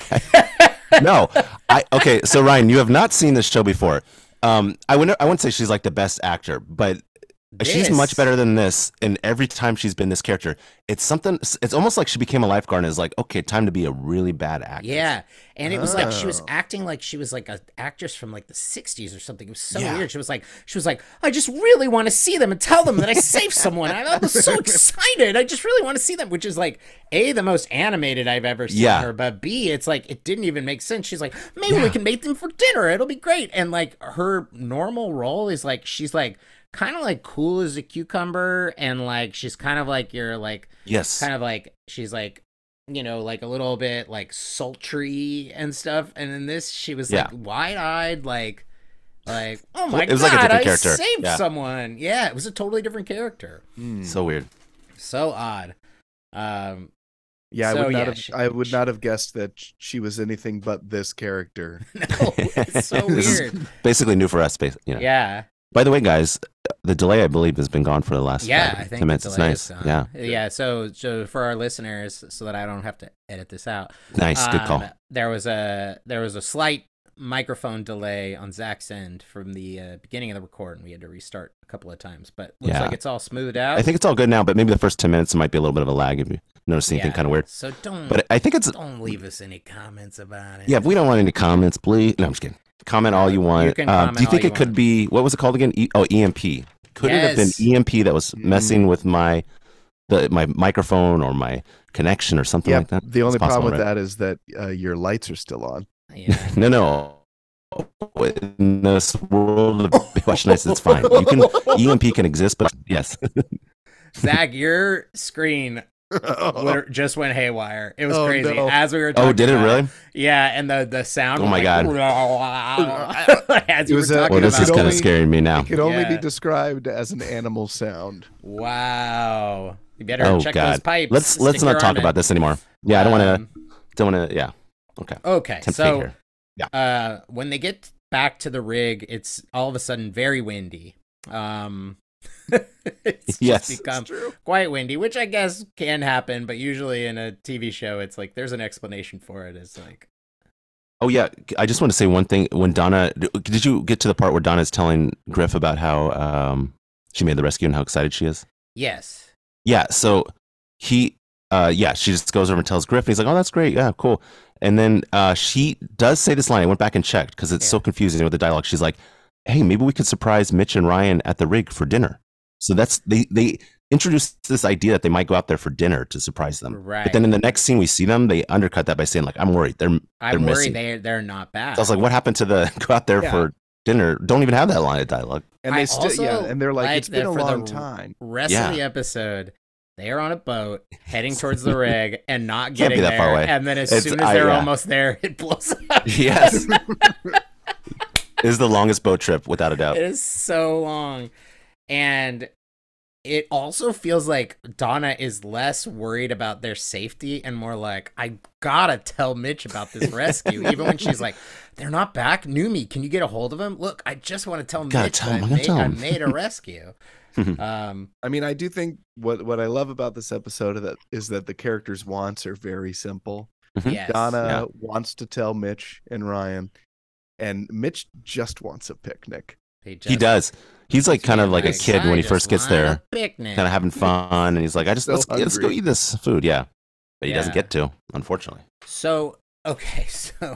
no, I okay. So Ryan, you have not seen this show before. Um, I wouldn't. I wouldn't say she's like the best actor, but she's This- much better than this. And every time she's been this character, it's something. It's almost like she became a lifeguard and is like, okay, time to be a really bad actor. Yeah, and it was like she was Oh. acting like she was like an actress from like the sixties or something. It was so Yeah. weird. She was like, she was like, I just really want to see them and tell them that I saved someone. I, I was so excited. I just really want to see them, which is like a the most animated I've ever seen Yeah. her, but b it's like it didn't even make sense. She's like, maybe we can make them for dinner. It'll be great. And like her normal role is like she's like kind of like cool as a cucumber, and like she's kind of like you're like Yes. kind of like she's like you know like a little bit like sultry and stuff, and in this she was Yeah. like wide-eyed, like like oh my It was god, like a different I character. saved Yeah. someone. Yeah, it was a totally different character. Mm. So weird. So odd. um Yeah, I So, would not yeah, have. she- I would she- not have guessed that sh- she was anything but this character. no, it's so This is weird. basically new for us. bas- You know. Yeah, By the way, guys, the delay I believe has been gone for the last yeah, five, I think ten minutes. the It's delay nice. is gone. Yeah, yeah. So, so for our listeners, so that I don't have to edit this out, nice. Good call. Um, There was a there was a slight microphone delay on Zach's end from the uh, beginning of the record, and we had to restart a couple of times. But looks Yeah. like it's all smoothed out. I think it's all good now, but maybe the first ten minutes might be a little bit of a lag if you notice anything Yeah. kind of weird. So don't But I think it's don't leave us any comments about it. yeah. If we don't want any comments, please. No, I'm just kidding. Comment all you want. You can Uh, comment do you all think you it could want. be what was it called again? E- oh, E M P. Could it have been Yes. E M P that was Mm. messing with my the my microphone or my connection or something Yeah, like that? the only It's possible, problem with right? that is that uh, your lights are still on. Yeah. No, no. In this world of Watch Nights, it's fine. You can E M P can exist, but yes. Zach, your screen liter- just went haywire. It was Oh, crazy no. as we were. Talking Oh, did it about really? Yeah, and the the sound. Oh was my like, as you It were was, uh, talking Well, this about. is could kind of only- scaring me now. It could only be Yeah. described as an animal sound. Wow. You better Oh check those God. pipes. Let's let's Stick not your talk arm in. about this anymore. Yeah, I don't want to. Um, Don't want to. Yeah. Okay. Okay, Tempt so fate here. uh, when they get back to the rig, it's all of a sudden very windy. Um, it's Yes. just become true. quite windy, which I guess can happen, but usually in a T V show, it's like there's an explanation for it. It's like, Oh yeah. I just want to say one thing. When Donna, did you get to the part where Donna's telling Griff about how um she made the rescue and how excited she is? yes, Yeah. So he, uh, yeah, she just goes over and tells Griff, and he's like, "Oh, that's great. Yeah, cool." And then uh, she does say this line. I went back and checked because it's so Yeah. confusing with the dialogue. She's like, "Hey, maybe we could surprise Mitch and Ryan at the rig for dinner." So that's they they introduced this idea that they might go out there for dinner to surprise them. right. But then in the next scene we see them, they undercut that by saying like, "I'm worried. They're they're I'm missing." worried they they're not back. So I was like, "What happened to the go out there Yeah. for dinner? Don't even have that line of dialogue." And I they still, also yeah, and they're like, like it's been that a for the long r- time. rest Yeah. of the episode, They are on a boat heading towards the rig and not Can't getting be that there. far away. And then as It's- soon as I- they're yeah. almost there, it blows up. Yes. It is the longest boat trip without a doubt. It is so long. And it also feels like Donna is less worried about their safety and more like, I gotta tell Mitch about this rescue. Even when she's like, they're not back. Numi, can you get a hold of him? Look, I just want to tell Gotta Mitch tell that him, I, I gotta made, tell I him." made a rescue. um, I mean, I do think what what I love about this episode of that is that the characters' wants are very simple. Mhm. yes. Donna Yeah. wants to tell Mitch and Ryan, and Mitch just wants a picnic. They He just- does. He's like kind of like a Like, kid I when he just first gets want a there, picnic. kind of having fun, and he's like, "I just So let's, let's go hungry. eat this food." Yeah, but he doesn't Yeah. get to, unfortunately. So, okay, so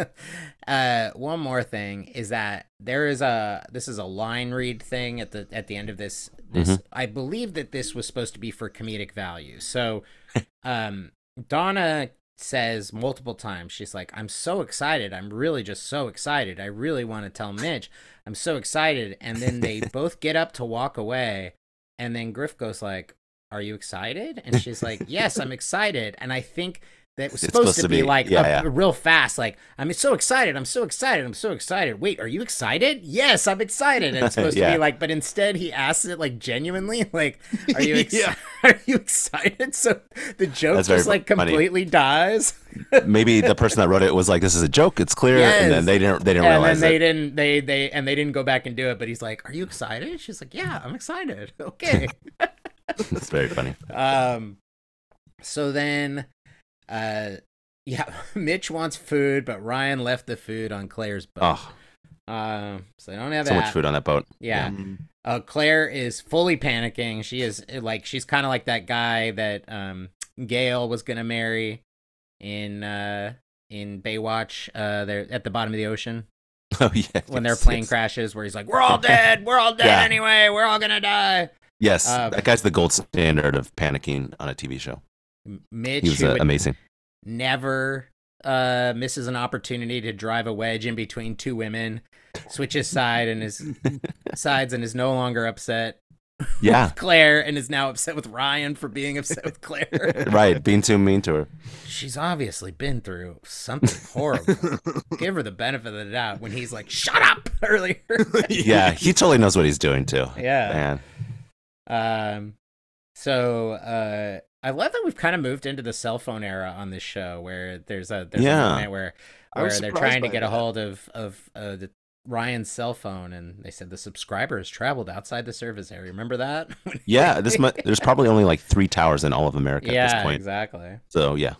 uh one more thing is that there is a this is a line read thing at the at the end of this this Mhm. I believe that this was supposed to be for comedic value. So, um Donna says multiple times, she's like, I'm so excited. I'm really just so excited. I really want to tell Mitch. I'm so excited. And then they both get up to walk away. And then Griff goes like, are you excited? And she's like, yes, I'm excited. And I think that was It's supposed, to be, like yeah, a, yeah. a real fast, like, I'm so excited. I'm so excited. I'm so excited. Wait, are you excited? Yes, I'm excited. And it's supposed to Yeah. be like, but instead he asks it like genuinely, like, are you ex- Yeah. are you excited? So the joke That's very just like funny. completely dies. Maybe the person that wrote it was like, "This is a joke. It's clear," and Yes. then they didn't they didn't And then realize they it. didn't they they and they didn't go back and do it, but he's like, are you excited? She's like, yeah, I'm excited. Okay. It's very funny. um so then uh yeah, Mitch wants food, but Ryan left the food on Claire's boat. Oh, Um so they don't have so that. much food on that boat. Yeah. Mm. Uh Claire is fully panicking. She is like she's kind of like that guy that um Gail was going to marry in uh in Baywatch. Uh they're at the bottom of the ocean. Oh yeah. When yes, their plane yes. crashes, where he's like, "We're all dead. We're all dead Yeah. anyway. We're all gonna die." Yes, Um, that guy's the gold standard of panicking on a T V show. M- Mitch, He was who uh, would amazing. never uh, misses an opportunity to drive a wedge in between two women, switches side and is sides and is no longer upset Yeah, with Claire and is now upset with Ryan for being upset with Claire. right. Being too mean to her. She's obviously been through something horrible. Give her the benefit of the doubt when he's like, "Shut up!" earlier. Yeah, he totally knows what he's doing too. Yeah. Man. Um, so uh, I love that we've kind of moved into the cell phone era on this show, where there's a there's Yeah. a moment where I where was they're surprised trying to by get a that. hold of of uh, the Ryan's cell phone, and they said the subscriber has traveled outside the service area. Remember that? Yeah, this mu- there's probably only like three towers in all of America at this Yeah, point. exactly. So yeah,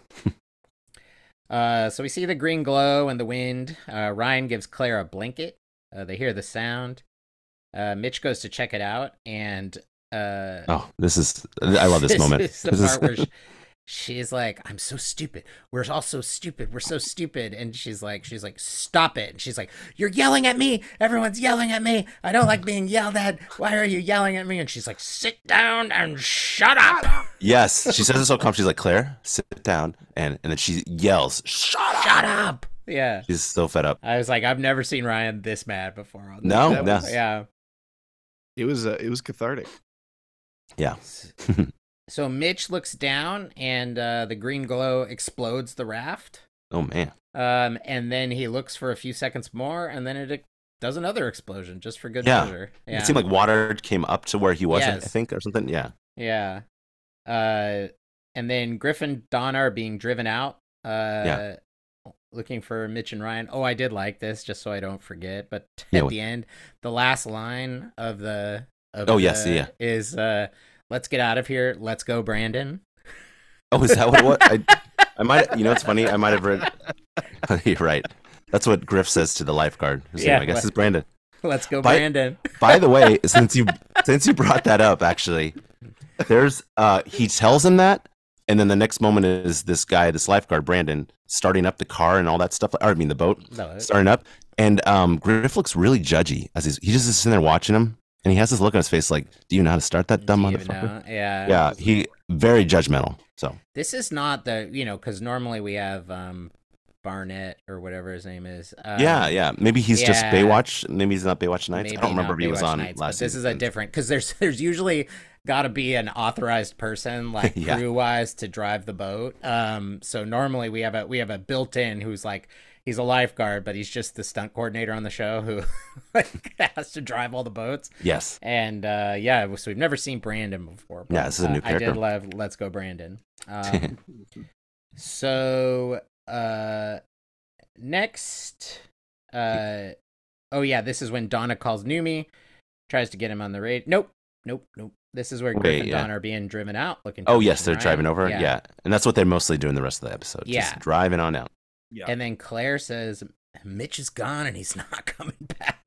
Uh, so we see the green glow and the wind. Uh, Ryan gives Claire a blanket. Uh, they hear the sound. Uh, Mitch goes to check it out, and uh, oh, this is I love this, moment. is the This is- part where she, she's like, "I'm so stupid. We're all so stupid. We're so stupid." And she's like, "She's like, stop it." And she's like, "You're yelling at me. Everyone's yelling at me. I don't like being yelled at. Why are you yelling at me?" And she's like, "Sit down and shut up. yes, she says it so calm. She's like, "Claire, sit down," and and then she yells, "Shut up!" Shut up." Yeah. She's so fed up. I was like, I've never seen Ryan this mad before. On this No, show. no. Yeah. It was uh, it was cathartic. Yeah. So Mitch looks down, and uh, the green glow explodes the raft. Oh man. Um, and then he looks for a few seconds more, and then it does another explosion just for good Yeah. measure. Yeah. It seemed like water came up to where he wasn't. I Yes. think, or something. Yeah. Yeah. Uh, and then Griff and Donna are being driven out. Uh, Yeah. Looking for Mitch and Ryan. Oh, I did like this, just so I don't forget. But Yeah, at what- the end, the last line of the of Oh, yes, the- yeah. is uh, "Let's get out of here. Let's go, Brandon." Oh, is that what it was? I, I might. You know, it's funny. I might have read. You're right. That's what Griff says to the lifeguard. His Yeah, name, I guess, but- is Brandon. Let's go, By- Brandon. By the way, since you since you brought that up, actually, there's uh he tells him that, and then the next moment is this guy, this lifeguard Brandon, starting up the car and all that stuff. Or I mean the boat No, starting up, and um Griff looks really judgy as he's he just is sitting there watching him, and he has this look on his face like, "Do you know how to start that dumb do you even motherfucker?" know? Yeah. Yeah, he very judgmental. So This is not the you know because normally we have um Barnett or whatever his name is. Um, yeah, yeah, maybe he's just yeah. Baywatch. Maybe he's not Baywatch Nights. I maybe don't remember not if he was Baywatch on Nights, last but this is season. a different because there's there's usually got to be an authorized person, like Yeah. crew wise, to drive the boat. Um, so normally we have a we have a built-in who's like he's a lifeguard, but he's just the stunt coordinator on the show who like has to drive all the boats. Yes. And uh, yeah, so we've never seen Brandon before. Yeah, this is a new uh, I did character. love Let's Go Brandon. Um, so uh, next, uh, oh yeah, this is when Donna calls Numi, tries to get him on the radio. Nope, nope, nope. This is where Griff Wait, and yeah. Donna are being driven out. Looking. Oh for yes, Mitch they're and driving Ryan. over. Yeah. and that's what they're mostly doing the rest of the episode. Yeah. Just driving on out. Yeah. And then Claire says, Mitch is gone and he's not coming back.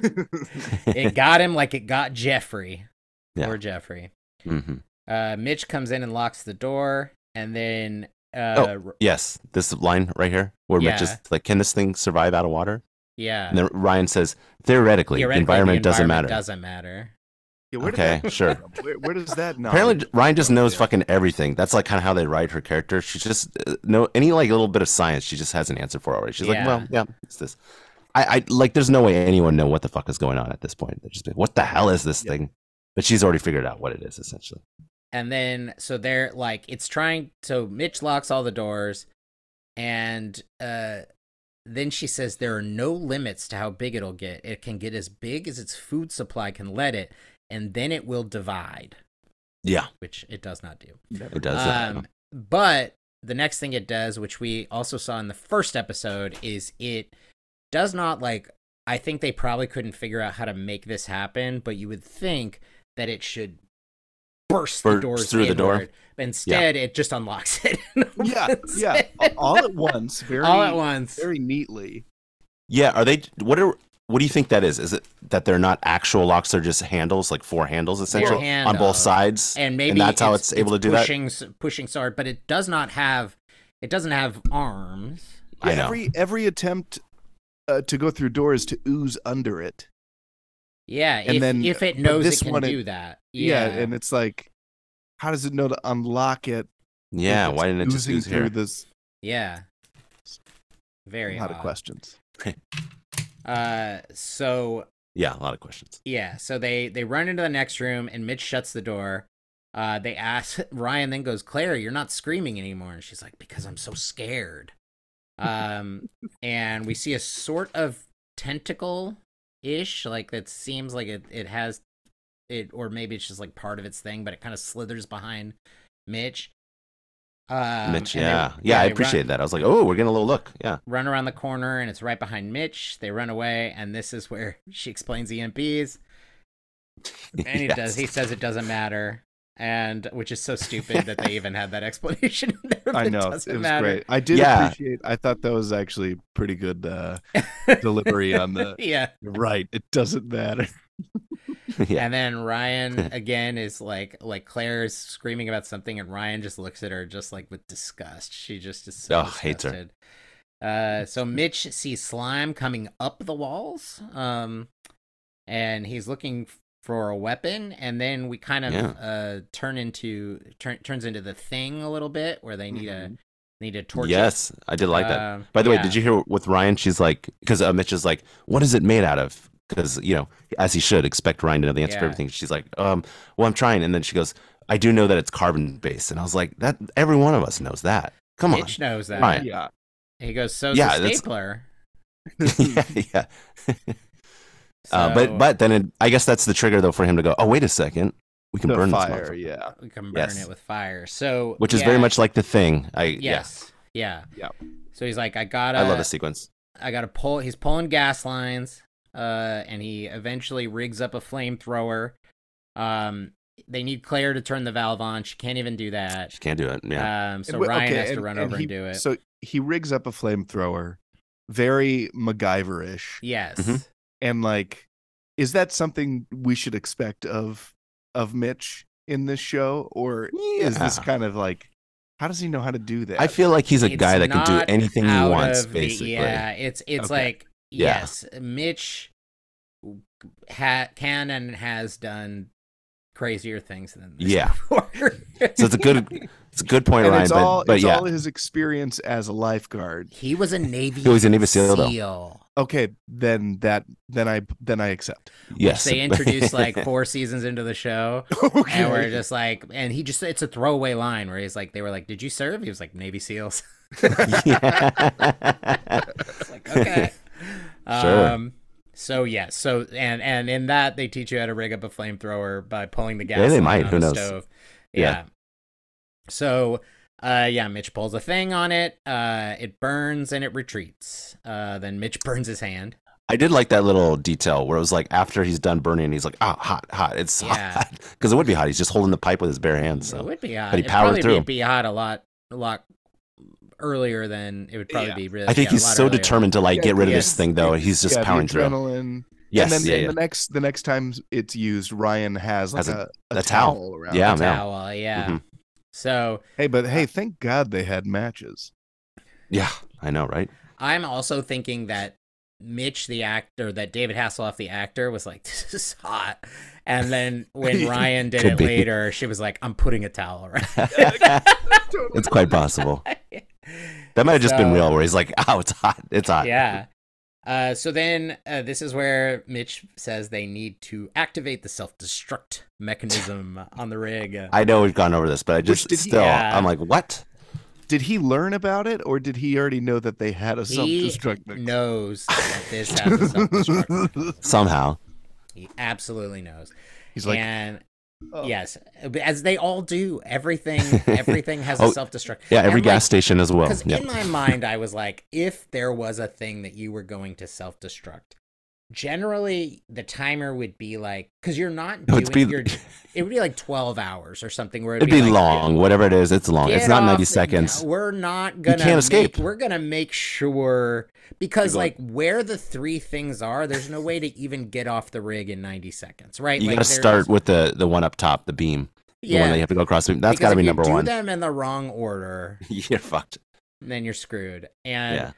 It got him like it got Jeffrey. Yeah. Poor Jeffrey. hmm Uh, Mitch comes in and locks the door, and then uh, Oh. Yes, this line right here where Mitch is Yeah. like, "Can this thing survive out of water?" yeah, And then Ryan says, "Theoretically, theoretically, the environment doesn't environment matter." Doesn't matter. Yeah, where did Okay, that- sure. Where, where does that knowledge Apparently, Ryan just come knows from? fucking everything. That's like kind of how they write her character. She just uh, no any like little bit of science. She just has an answer for already. She's Yeah. like, "Well, yeah, it's this." I, I like. There's no way anyone know what the fuck is going on at this point. They're just like, "What the hell is this Yeah. thing?" But she's already figured out what it is essentially. And then so they're like, it's trying. So Mitch locks all the doors, and uh, then she says there are no limits to how big it'll get. It can get as big as its food supply can let it, and then it will divide, Yeah, which it does not do. it does. that. Um, but the next thing it does, which we also saw in the first episode, is it does not like. I think they probably couldn't figure out how to make this happen, but you would think that it should burst the Burst doors through the door? inward. But instead, it just unlocks it. Yeah, yeah, all at once, very, all at once. very neatly. Yeah, are they? What are? What do you think that is? Is it that they're not actual locks? They're just handles, like four handles, essentially, on both handles. sides. And maybe that's how it's, able to do that. pushing, that. Pushing so hard, but it does not have. It doesn't have arms. I know. Every every attempt uh, to go through doors to ooze under it. Yeah, And if, then- if it but knows this it can one, it- do that. Yeah. Yeah, and it's like, how does it know to unlock it? Yeah, if it's why didn't it just oozing ooze through here? this? yeah. Very A lot of odd. questions. Uh, so Yeah, a lot of questions. yeah, so they they run into the next room, and Mitch shuts the door. Uh, they ask Ryan, then goes, Claire, you're not screaming anymore, and she's like, because I'm so scared. Um, and we see a sort of tentacle ish, like that seems like it it has it, or maybe it's just like part of its thing, but it kind of slithers behind Mitch. Um, Mitch, and they- yeah, yeah, I they run- appreciate that. I was like, oh, we're getting a little look. Yeah, Run around the corner, and it's right behind Mitch. They run away, and this is where she explains E M Ps. And he Yes. does. He says it doesn't matter, and which is so stupid that they even had that explanation in there. but I it know, it doesn't was matter. great. I did Yeah. appreciate. I thought that was actually pretty good uh, delivery on the. Yeah. You're right. It doesn't matter. yeah, And then Ryan again is like, like Claire is screaming about something, and Ryan just looks at her just like with disgust. She just is so Oh, hates her. disgusted. Uh, so Mitch sees slime coming up the walls, um, and he's looking for a weapon, and then we kind of Yeah. uh turn into turn turns into the Thing a little bit, where they need Mhm. a need a torch. yes, I did like that. Um, By the way, yeah. did you hear with Ryan? She's like, because uh, Mitch is like, what is it made out of? Because, you know, as he should expect Ryan to know the answer Yeah. for everything. She's like, um, well, I'm trying. And then she goes, I do know that it's carbon based. And I was like, that every one of us knows that. Come on. Mitch knows that. Ryan. Yeah. He goes, so Yeah, yeah, that's- stapler. yeah, yeah. uh, So but but then it, I guess that's the trigger though for him to go, oh, wait a second. We can The burn this fire. motherfucker." Yeah. we can burn Yes. it with fire. So Which is yeah, very much like the Thing. I yes, yeah. Yeah. So he's like, I gotta, yeah. I love the sequence. I gotta pull. He's pulling gas lines, uh, and he eventually rigs up a flamethrower. Um, they need Claire to turn the valve on. She can't even do that. She can't do it. Yeah. Um, so And wh- Ryan okay, has to and- run and over he- and do it. So he rigs up a flamethrower, very MacGyver-ish, yes. Mhm. and like, is that something we should expect of of Mitch in this show, or is this Yeah. kind of like, how does he know how to do that? I feel like he's a It's guy that can do not anything he out wants, of the- basically. yeah, it's it's Okay. like Yeah. yes, Mitch ha- can and has done crazier things than this Yeah. before. So it's a good, it's a good point, And Ryan. it's but all but it's yeah, all his experience as a lifeguard. He was a Navy. He was a Navy SEAL, though. SEAL. Okay, then that then I then I accept. yes. They introduced like four seasons into the show, Okay. and we're just like, and he just it's a throwaway line where he's like, they were like, "Did you serve?" He was like, "Navy SEALs." It's like, okay. Sure. Um, so yeah, so and and in that they teach you how to rig up a flamethrower by pulling the gas Yeah, they line might. on Who the knows? stove. Yeah. Yeah. So, uh, yeah, Mitch pulls a thing on it. Uh, it burns and it retreats. Uh, then Mitch burns his hand. I did like that little detail where it was like after he's done burning, he's like, ah, hot, hot. It's Yeah. hot. Because it would be hot. He's just holding the pipe with his bare hands. So it So would be hot. But he It'd powered probably through. be, be hot a lot, a lot earlier than it would probably Yeah. be. Really, I think yeah, he's a lot so earlier. determined to like Yeah, get rid of yeah. this thing, though. He's just Yeah, the powering through. adrenaline. Yes, and then yeah, and yeah. the next the next time it's used, Ryan has like Has a, a- a, a towel. towel around. Yeah, him. man. Towel, yeah. Mhm. So Hey, but hey, thank God they had matches. Yeah, I know, right? I'm also thinking that Mitch, the actor, that David Hasselhoff, the actor, was like, "This is hot," and then when Ryan did Could it be. later, she was like, "I'm putting a towel around." It's quite possible. That might have just been So- real, where he's like, "Oh, it's hot, it's hot." Yeah. Uh, so then uh, this is where Mitch says they need to activate the self-destruct mechanism on the rig. Uh, I know we've gone over this, but I just did he- still, Yeah. I'm like, what? Did he learn about it, or did he already know that they had a self he destruct mechanism? knows that this has a self-destruct. Somehow, He absolutely knows. He's like, and oh. yes, as they all do. Everything, everything has Oh, a self-destruct. yeah, every And, gas like, station as well. Because Yeah. in my mind, I was like, if there was a thing that you were going to self-destruct, generally the timer would be like, because you're not It doing, would be- your, it would be like twelve hours or something. Where It'd be like, long, whatever it is. It's long. It's get not off ninety the- seconds. We're not gonna can't escape. Make, we're gonna make sure because You're like where the three things are, there's no way to even get off the rig in ninety seconds, right? You like, got to there's- start with the the one up top, the beam, the one yeah. that you have to go across. The beam. That's because got to if be you number do one. them in the wrong order, You're fucked. then you're screwed. And Yeah.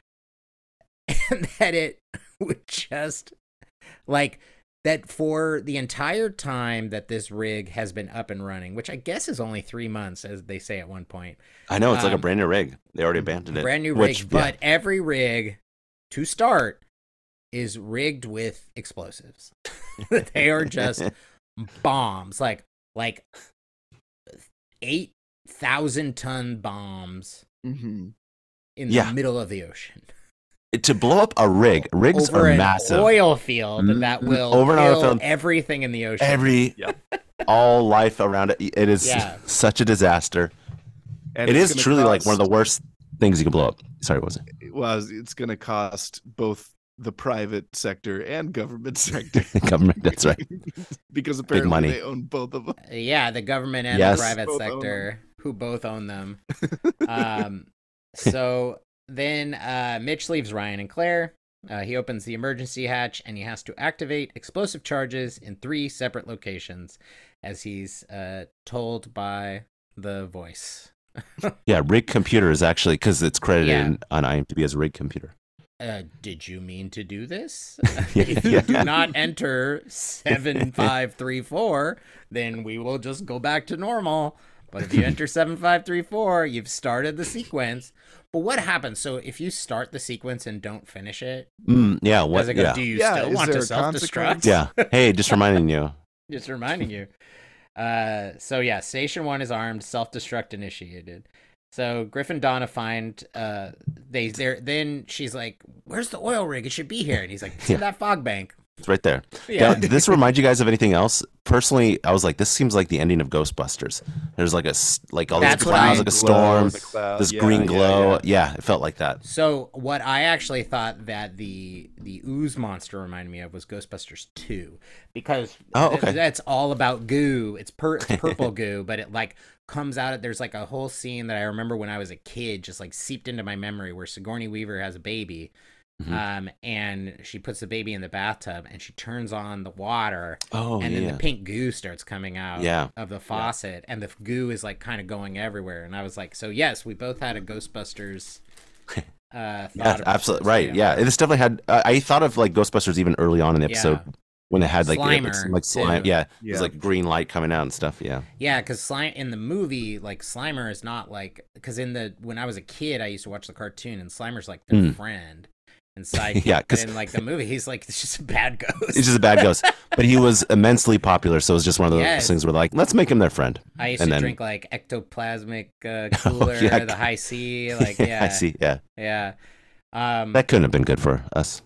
and that it would just like that for the entire time that this rig has been up and running, which I guess is only three months, as they say at one point. I know it's like a Um, brand new rig. They already abandoned it. Brand new which, rig, yeah. but every rig to start is rigged with explosives. They are just bombs, like like eight thousand ton bombs Mhm. in Yeah. the middle of the ocean. to blow up a rig. Rigs Over are an massive. oil field Mm, that will over an oil kill field. everything in the ocean. Every Yep. all life around it. It is Yeah. such a disaster. And It it's is gonna truly like one of cost- the worst things you can blow up. Sorry, what was it? Well, it's going to cost both the private sector and government sector Government. That's right. because apparently money. they own both of them. Yeah, the government and Yes. the private Both own sector, who both own them. um, so then uh, Mitch leaves Ryan and Claire. Uh, he opens the emergency hatch and he has to activate explosive charges in three separate locations, as he's uh, told by the voice. Yeah, rig computer is actually because it's credited Yeah. in- on IMDb as rig computer. Uh, did you mean to do this? Yeah. If you do not enter seven five three four, then we will just go back to normal. But if you enter seven five three four, you've started the sequence. But what happens? So if you start the sequence and don't finish it, Mm, yeah. What? does it go, Yeah. do you Yeah, still is want there to a self-destruct? consequence? Yeah. Hey, just reminding you. Just reminding you. Uh, so yeah, station one is armed, self-destruct initiated. So Griffin Donna find uh they there then she's like, "Where's the oil rig? It should be here." And he's like, "It's in Yeah. that fog bank." It's right there. Yeah. Now, did this remind you guys of anything else? Personally, I was like, this seems like the ending of Ghostbusters. There's like a s- like all That's these what clouds, I- like a storm, The cloud, this yeah, green yeah, glow. yeah. Yeah, it felt like that. So what I actually thought that the the ooze monster reminded me of was Ghostbusters two, because Oh, th- okay. that's all about goo. It's, per- it's purple goo, but it like comes out. There's like a whole scene that I remember when I was a kid, just like seeped into my memory, where Sigourney Weaver has a baby, Mhm. um, and she puts the baby in the bathtub and she turns on the water, Oh, and then yeah. the pink goo starts coming out Yeah. of the faucet, and the goo is like kind of going everywhere. And I was like, so yes, we both had a Ghostbusters. Uh, thought Yeah, about absolutely this, right. Yeah, it's definitely had. Uh, I thought of like Ghostbusters even early on in the episode, Yeah. when they had like, it Slimer, looked like slime. too. Yeah, it Yeah. was like green light coming out and stuff. Yeah. Yeah, because slime in the movie, like Slimer is not like because in the when I was a kid, I used to watch the cartoon, and Slimer's like their Mm. friend and sidekick. Yeah, but 'cause- in like the movie, he's like it's just a bad ghost. It's just a bad ghost, but he was immensely popular, so it was just one of those Yes. things where like, let's make him their friend. I used and to then- drink like ectoplasmic uh, cooler, yeah. the high C, like yeah, I see. Yeah, yeah. Um, that couldn't have been good for us.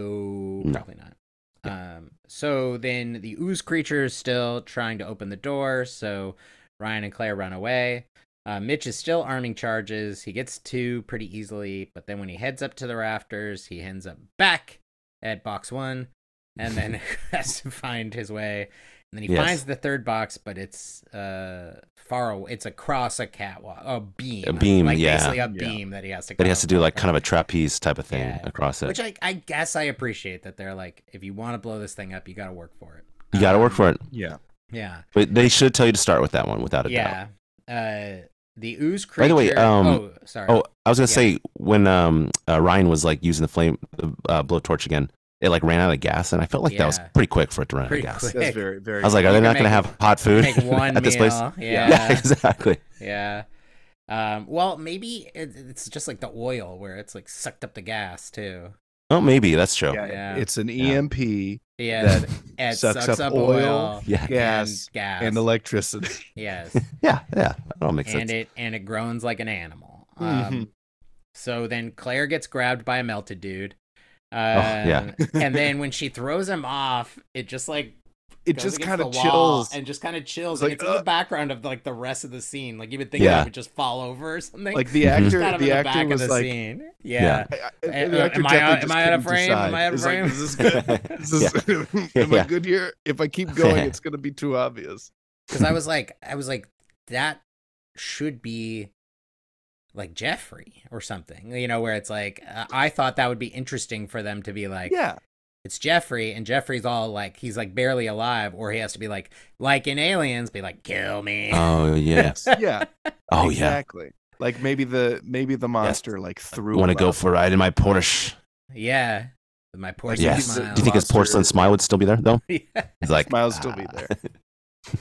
No, No. probably not. Um, so then the ooze creature is still trying to open the door, so Ryan and Claire run away. Uh, Mitch is still arming charges. He gets two pretty easily, but then when he heads up to the rafters, he ends up back at box one, and then has to find his way. And then he Yes. finds the third box, but it's uh far away. It's across a catwalk, a beam, A beam, like yeah. basically a Yeah. beam that he has to. But he has to do go like across. kind of a trapeze type of thing Yeah. across it. Which I, I guess I appreciate that they're like, if you want to blow this thing up, you got to work for it. you got to work Um, for it. Yeah. Yeah. But they should tell you to start with that one without a doubt. Yeah. Uh, the ooze creature. By the way, um, oh, sorry. Oh, I was gonna Yeah. say when um uh, Ryan was like using the flame the uh, blowtorch again, it like ran out of gas, and I felt like that was Yeah. pretty quick for it to run Pretty out of gas. quick. That's very, very. I was like, are You they can not gonna make- have hot food Make one at this place? meal. Yeah, Yeah. exactly. Yeah. Um, well, maybe it, it's just like the oil where it's like sucked up the gas too. Oh, maybe that's true. yeah, Yeah. it's an Yeah. E M P Yeah. that it sucks sucks, up up, oil, oil, Yeah, gas, and gas. and electricity. Yes. yeah, yeah. That all makes and sense. it and it groans like an animal. Um, Mhm. So then Claire gets grabbed by a melted dude. Um, Oh, yeah. and then when she throws him off, it just like It goes just against kind of the wall chills. and just kind of chills. It's Like, like, it's in the "Ugh." background of like the rest of the scene. Like you would think Yeah. it would just fall over or something. Like the Mhm. actor, kind of the in the actor back was of the like, scene. Yeah. I- I- Uh, the actor am I definitely out- just am I out of couldn't frame? Am decide. I out of It's like, frame? is this good? Is this, am Yeah. I good here? If I keep going, it's gonna be too obvious. Because I was like, I was like, that should be like Jeffrey or something, you know, where it's like, uh, I thought that would be interesting for them to be like, Yeah, it's Jeffrey, and Jeffrey's all like, he's like barely alive, or he has to be like, like in Aliens, be like, kill me. Oh yeah. yeah. Oh yeah. exactly. Like maybe the maybe the monster like threw. Want to him go out. for a ride in my Porsche? Yeah. With my porcelain Yes. Do smile. you think his Monster- porcelain smile would still be there though? Yeah. He's like, Smile's still be "Ah." there.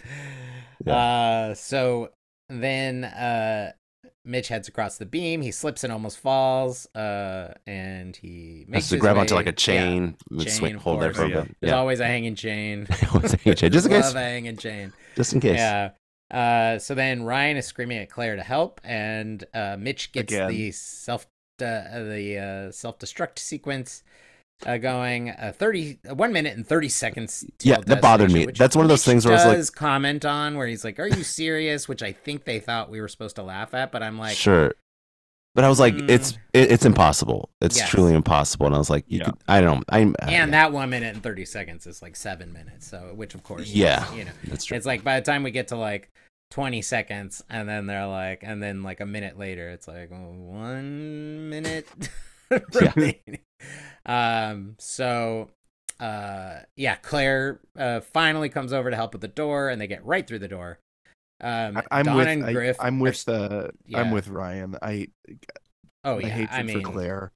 Uh, so then uh, Mitch heads across the beam. He slips and almost falls. Uh, and he makes Has to his grab way- onto like a yeah. chain, and chain, swing, of hold there course. for a Yeah. bit. There's Yeah, always a hanging chain. just in case. Love a hanging chain. Just in case. Yeah. Uh, so then Ryan is screaming at Claire to help, and uh, Mitch gets Again. the self uh, the uh, self destruct sequence uh, going. Uh, thirty uh, one minute and thirty seconds. Yeah, till that bothered me. destination, which That's one of those Mitch things where I was like- does comment on where he's like, "Are you serious?" Which I think they thought we were supposed to laugh at, but I'm like, Sure. But I was like, Mm. it's it, it's impossible. It's Yes. truly impossible. And I was like, you Yeah. could, I don't. I'm. uh, and yeah, that one minute and thirty seconds is like seven minutes. So, which of course, Yeah. you know, that's true. it's like by the time we get to like twenty seconds, and then they're like, and then like a minute later, it's like oh, one minute remaining. Um, so, uh, yeah, Claire uh, finally comes over to help with the door, and they get right through the door. Um, I, I'm Dawn with. and I, Griff. I'm with the. Yeah. I'm with Ryan. I. Oh My yeah, hatred I mean, for Claire.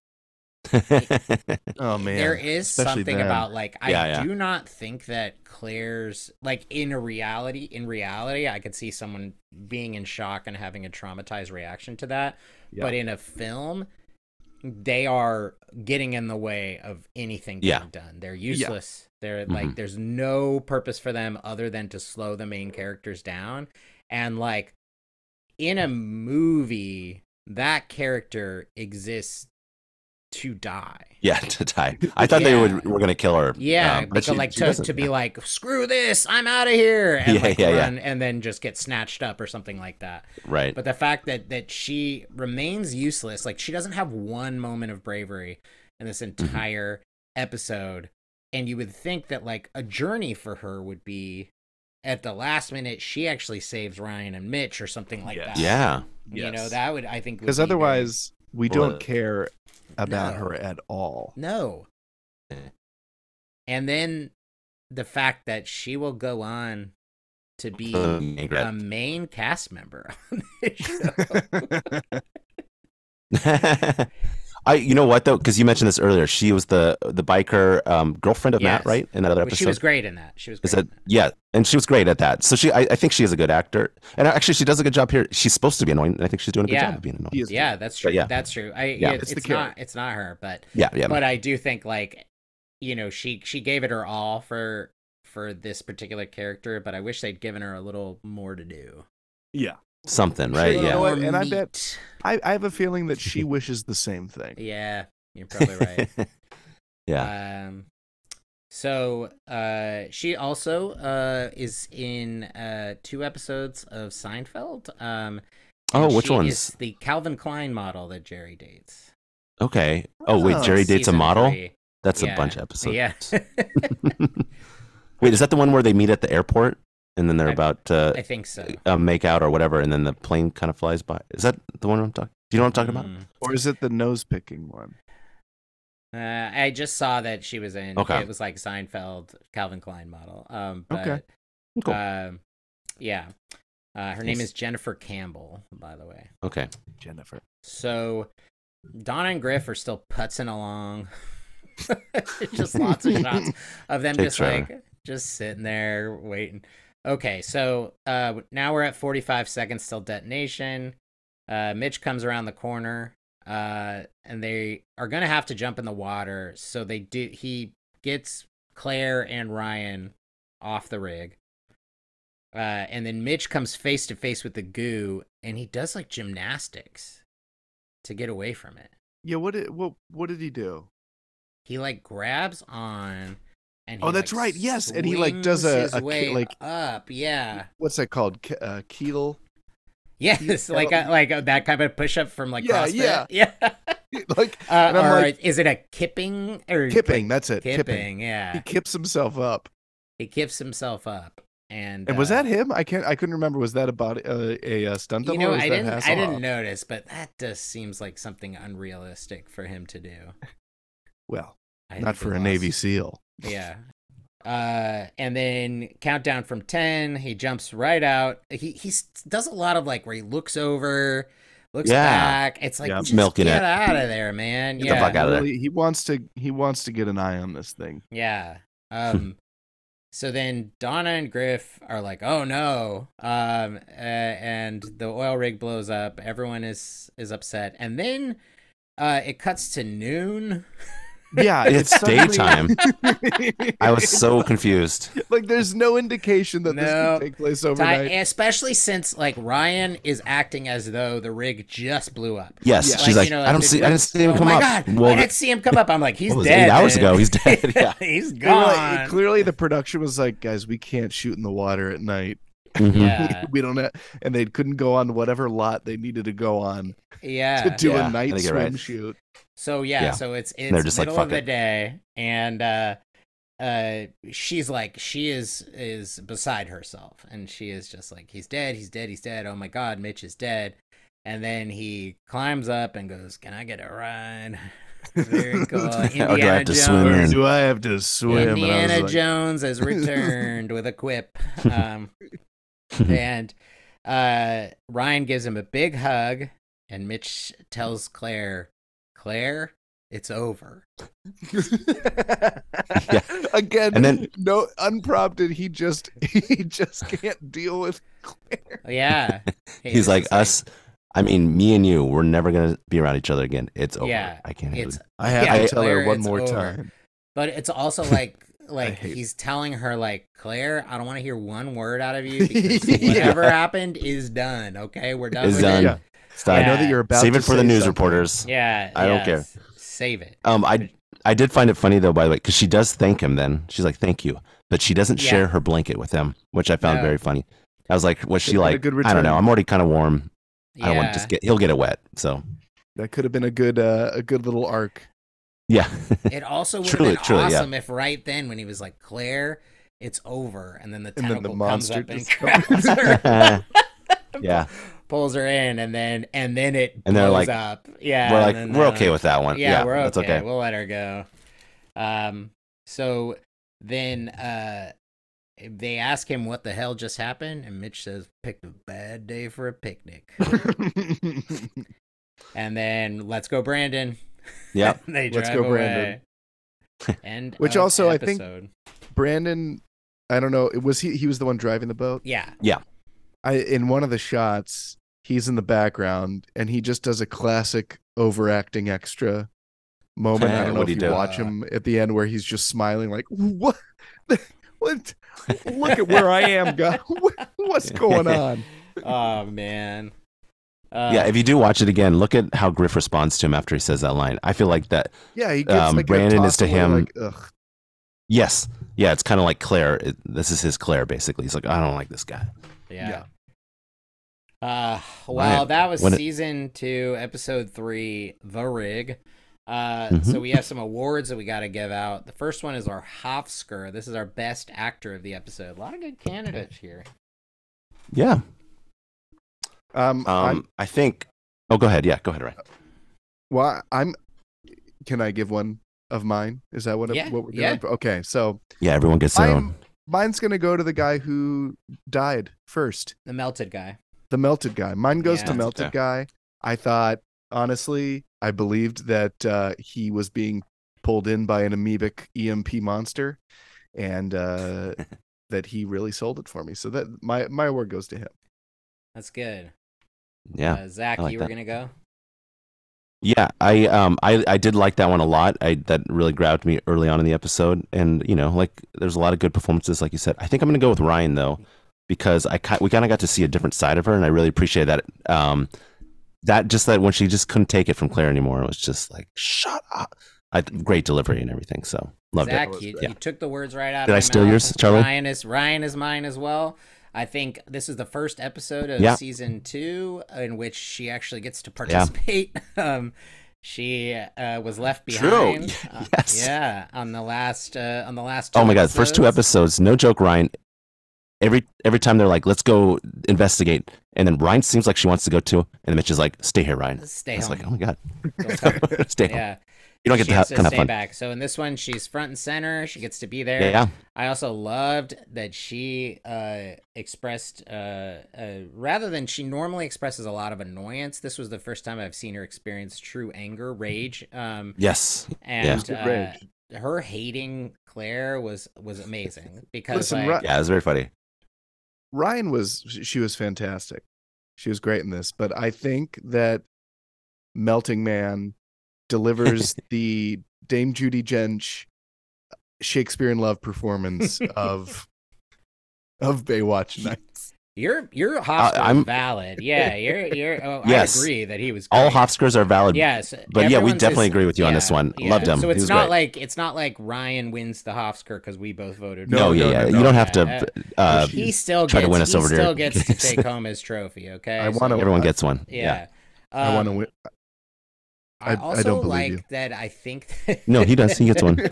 Oh man. there is especially something then. about like I Yeah, yeah. do not think that Claire's like in a reality in reality I could see someone being in shock and having a traumatized reaction to that. Yeah. But in a film, they are getting in the way of anything being Yeah. done. They're useless. They're like Mhm. there's no purpose for them other than to slow the main characters down. And like in a movie, that character exists to die. Yeah, to die. I thought they Yeah. would were gonna kill her. Yeah, um, but because she- like she to, doesn't. to be like, screw this, I'm out of here, and Yeah, like yeah, yeah. run, and then just get snatched up or something like that. right. But the fact that that she remains useless, like she doesn't have one moment of bravery in this Mm-hmm. entire episode, and you would think that like a journey for her would be at the last minute she actually saves Ryan and Mitch or something like Yes. that. Yeah. You know, Yes. that would I think would Because be very- otherwise, we Well, don't care about No. her at all. No. Eh. And then the fact that she will go on to be Uh, main a grad. main cast member on this show. I, you know what though, because you mentioned this earlier. She was the the biker um, girlfriend of Matt, Yes. right? In that other Well, episode. she was great in that. She was great. Is that in that. yeah? And she was great at that. So she, I, I think she is a good actor, and actually she does a good job here. She's supposed to be annoying, and I think she's doing a good Yeah. job of being annoying. He is Yeah, that's true. But yeah. That's true. I Yeah. it- It's it's, the not character. it's not her, but Yeah, yeah. but I do think like you know she she gave it her all for for this particular character, but I wish they'd given her a little more to do. Yeah. Something, right? You know Yeah. what? More And I bet- meat. I, I have a feeling that she wishes the same thing. Yeah, you're probably right. yeah. Um, so uh, she also uh is in uh two episodes of Seinfeld. Um, Oh, and which she ones? Is the Calvin Klein model that Jerry dates. Okay. Oh wait, Oh. Jerry dates a Season model. three. That's Yeah. a bunch of episodes. Yeah. Wait, is that the one where they meet at the airport and then they're I- about to I think so. uh, make out or whatever, and then the plane kind of flies by? Is that the one I'm talking? Do you know what I'm talking about? Mm. Or is it the nose picking one? Uh, I just saw that she was in. Okay. It was like Seinfeld, Calvin Klein model. Um, but, Okay. Cool. Um, yeah. Uh, her name Nice. is Jennifer Campbell, by the way. Okay. Jennifer. So Donna and Griff are still putzing along. Just lots of shots of them Takes just like just sitting there waiting. Okay, so uh, now we're at forty-five seconds till detonation. Uh, Mitch comes around the corner, uh, and they are gonna have to jump in the water. So they do. He gets Claire and Ryan off the rig. Uh, and then Mitch comes face to face with the goo, and he does like gymnastics to get away from it. Yeah, what did what what did he do? He like grabs on, and he, Oh, that's like, right, yes, and he, like, does swings a- his a ki- way like- up, yeah, What's that called? Ke- uh, Kegel? yes, like a, like a, that kind of push up from like Yeah, CrossFit. yeah. yeah. like Uh, and I'm or like is it a kipping or kipping, like, that's it. Kipping, Kipping. yeah. He kips himself up. He kips himself up, and And was uh, that him? I can't I couldn't remember. Was that about uh, a uh, stunt You double know, or was I that didn't. I Hasselhoff? didn't notice, but that just seems like something unrealistic for him to do. Well, I not think for we a Navy lost- SEAL. Yeah. Uh, and then countdown from ten, he jumps right out. He he s- does a lot of like where he looks over, looks Yeah. back. It's like Yeah. just Milking get it. out of there, man. Get the yeah, fuck out of there. Really, he wants to he wants to get an eye on this thing. yeah. Um, so then Donna and Griff are like, "Oh no!" Um, uh, and the oil rig blows up. Everyone is is upset, and then uh, it cuts to noon. Yeah, It's suddenly- daytime. I was so confused. like there's no indication that this No. can take place Ti- overnight. especially since like Ryan is acting as though the rig just blew up. Yes, Yeah. she's Like, like, you know, I don't the see, I dude- didn't see him oh come my up. God, Well, I didn't see him come up. I'm like, he's what was it, dead. eight hours man. ago, he's dead, yeah. he's They were like- gone. clearly, the production was like, guys, we can't shoot in the water at night. Mhm. Yeah, we don't have, and they couldn't go on whatever lot they needed to go on yeah. to do Yeah, a I night think you're swim right. shoot. So yeah, Yeah. so it's they're it's just like, middle of "Fuck the it." day, and uh, uh, she's like, she is is beside herself, and she is just like, he's dead, he's dead, he's dead. Oh my God, Mitch is dead. And then he climbs up and goes, "Can I get a ride?" Very cool. Or do I Indiana have to Jones. swim in? Do I have to swim? And I was Indiana like, Jones has returned with a quip. Um, and uh, Ryan gives him a big hug, and Mitch tells Claire, "Claire, it's over." Again, And then- no unprompted. He just he just can't deal with Claire. Yeah. He's just like, us. I mean, me and you, we're never gonna be around each other again. It's over. Yeah, I can't handle It's, it. I have Yeah, to tell Claire, her one it's more over. time. but it's also like, like hate- he's telling her, like, "Claire, I don't want to hear one word out of you because Yeah. whatever happened is done. Okay, we're done It's with done. it." Yeah. Stop. I know that you're about Save to it for the say news something. reporters. Yeah, I don't yeah, care. s- Save it. Um, I I did find it funny though, by the way, because she does thank him. Then she's like, "Thank you," but she doesn't Yeah. share her blanket with him, which I found No. very funny. I was like, was she Could've been a like, good I don't know, return. I'm already kind of warm. I don't want Yeah. to just get. He'll get it wet. So That could have been a good uh, a good little arc. yeah, It also would Truly, have been truly, yeah. awesome if right then, when he was like, "Claire, it's over," and then the And then tentacle the comes monster up and just grabs her, yeah. pulls her in, and then and then it And they're blows like- up. Yeah, we're and like, then we're they're okay like, with that one. Yeah, Yeah, we're okay. that's okay. We'll let her go. Um, so then uh, they ask him what the hell just happened, and Mitch says, "Picked a bad day for a picnic." And then let's go, Brandon. Yep. they Let's drive go, away. Brandon. End Which of also, I think- episode. Brandon, I don't know. Was he? He was the one driving the boat. Yeah. I in one of the shots, he's in the background and he just does a classic overacting extra moment. I don't know if What'd he you do? watch him at the end where he's just smiling like, what? What? Look at where I am, guy. What's going on? Oh man. Uh, Yeah, if you do watch it again, look at how Griff responds to him after he says that line. I feel like that. Yeah, he gets Um, like a Brandon is to toss away, him- like, ugh. Yes, yeah, it's kind of like Claire. It, this is his Claire, basically. He's like, I don't like this guy. Yeah. Uh, well, Right. that was When it- season two, episode three, The Rig. Uh, Mhm. So we have some awards that we got to give out. The first one is our Hofsker. This is our best actor of the episode. A lot of good candidates here. Yeah. Um, I'm, Um, I think. Oh, go ahead. Yeah, go ahead, Ryan. well, I'm. Can I give one of mine? Is that what it- Yeah, what we're yeah. doing? Okay, so Yeah, everyone gets their I'm, own. mine's gonna go to the guy who died first. The melted guy. The melted guy. Mine goes Yeah. to melted Okay. guy. I thought, honestly, I believed that uh, he was being pulled in by an amoebic E M P monster, and uh, that he really sold it for me. So that my my award goes to him. That's good. Yeah. Uh, Zach, I like you were that. going to go? Yeah, I um I I did like that one a lot. I that really grabbed me early on in the episode, and you know, like there's a lot of good performances, like you said. I think I'm gonna go with Ryan though, because I ki- we kind of got to see a different side of her, and I really appreciate that. Um, that just that when she just couldn't take it from Claire anymore, it was just like shut up. I, great delivery and everything, so loved Zach, it. you, Yeah. you took the words right out Did of I my steal mouth. yours, Charlie? Ryan is, Ryan is mine as well. I think this is the first episode of Yeah. season two in which she actually gets to participate. um, she uh, was left True. behind. Uh, Yes. yeah, on the last uh, on the last. Two Oh my god, first two episodes, no joke, Ryan. Every every time they're like, let's go investigate, and then Ryan seems like she wants to go too, and then Mitch is like, stay here, Ryan. Stay It's home. like, oh my god, Don't come. stay home. Yeah, You don't get she to has have kind of stay fun. back. So in this one, she's front and center. She gets to be there. Yeah, I also loved that she uh, expressed, uh, uh, rather than she normally expresses a lot of annoyance, this was the first time I've seen her experience true anger, rage. Um, yes, and Good uh, rage. her hating Claire was was amazing because Listen, like, Ri- yeah, it's very funny. Ryan was she was fantastic. She was great in this, but I think that Melting Man delivers the Dame Judi Dench Shakespeare in Love performance of of Baywatch Nights. your your Hofstra I'm- is valid. Yeah, you're you're. Oh, Yes. I agree that he was All great. Hofskers are valid. Yes, but yeah, we everyone's definitely is- agree with you on this yeah, one. yeah. Loved him. So He it's was not great. like it's not like Ryan wins the Hofsker because we both voted. No, No, for yeah, him. yeah. no, You no. don't have to. Yeah. Uh, he still try to gets, win us he over there. still gets to take home his trophy. Okay, I So- wanna- everyone gets one. Yeah. I want to Um, win. I, I- I also don't believe like you. that. I think that, No, he does. He gets one.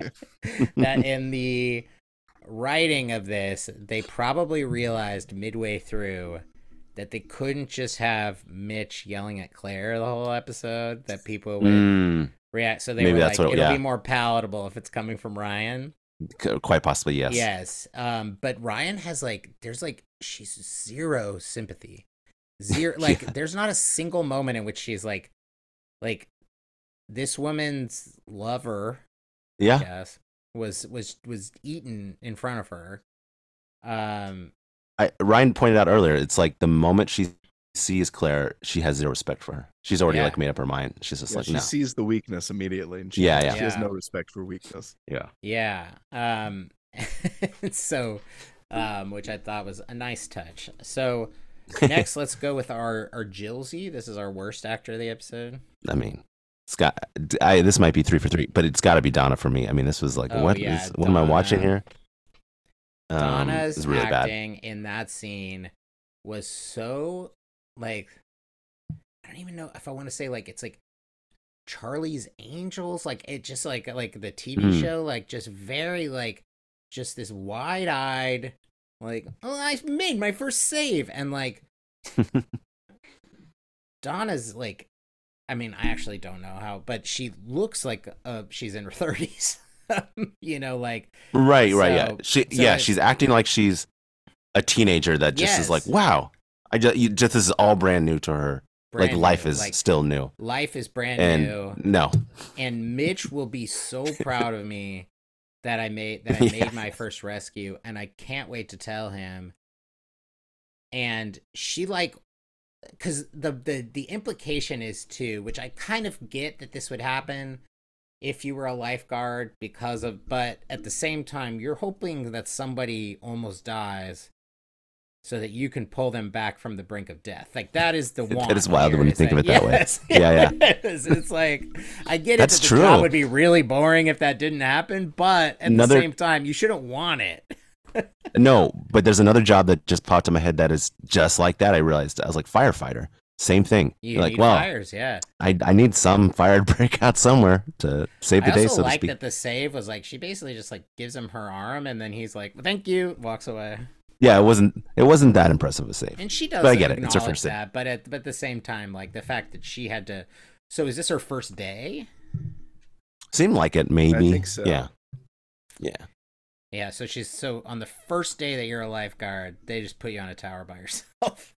that in the writing of this, they probably realized midway through that they couldn't just have Mitch yelling at Claire the whole episode. That people would Mm, react. So they Maybe were that's like, what- it'll yeah. be more palatable if it's coming from Ryan. c- quite possibly, yes. Yes. Um, but Ryan has like, there's like, she's zero sympathy. Zero, like, Yeah. there's not a single moment in which she's like, like, this woman's lover, I Yeah. guess, was was was eaten in front of her. Um, I, Ryan pointed out earlier, it's like the moment she sees Claire, she has zero respect for her. She's already Yeah. like made up her mind. She's just Yeah, like, she no. sees the weakness immediately, and she, Yeah, yeah. she has Yeah. no respect for weakness. Yeah. yeah. Um, so, um, which I thought was a nice touch. So next, let's go with our our Jillsy. This is our worst actor of the episode. I mean, it's got. I this might be three for three, but it's got to be Donna for me. I mean, this was like, Oh, what is? yeah, What am I watching Donna. here? Um, Donna's it's really bad. acting in that scene was so like I don't even know if I want to say like it's like Charlie's Angels, like it just like like the T V Mhm. show, like just very like just this wide eyed like oh I made my first save and like Donna's like I mean I actually don't know how but she looks like uh she's in her thirties. You know, like Right, right, yeah. So- She, so yeah, it- she's acting like she's a teenager that just is like, Yes. wow. I just, you, just this is all brand new to her. Brand like life new. is Like, still new. life is brand And new. no, And Mitch will be so proud of me that I made that I Yeah. made my first rescue, and I can't wait to tell him. And she like, because the the the implication is too, which I kind of get that this would happen if you were a lifeguard because of, but at the same time, you're hoping that somebody almost dies so that you can pull them back from the brink of death. Like, that is the one. That is wild when you think of it that way. Yes, Yeah, yeah. it is. It's like, I get it That's that the true. job would be really boring if that didn't happen, but at Another- the same time, you shouldn't want it. no, but there's another job that just popped in my head that is just like that. I realized I was like firefighter, same thing. You You're like, need well, fires, yeah. I I need some fire to break out somewhere to save the I day, also so to like speak. that the save was like, she basically just like gives him her arm, and then he's like, thank you, walks away. Yeah, it wasn't it wasn't that impressive a save. And she does But I get it. It's her acknowledge first day. that, but at, but at the same time, like the fact that she had to. So is this her first day? Seemed like it, maybe. I think so. Yeah, yeah. Yeah. So she's so on the first day that you're a lifeguard, they just put you on a tower by yourself.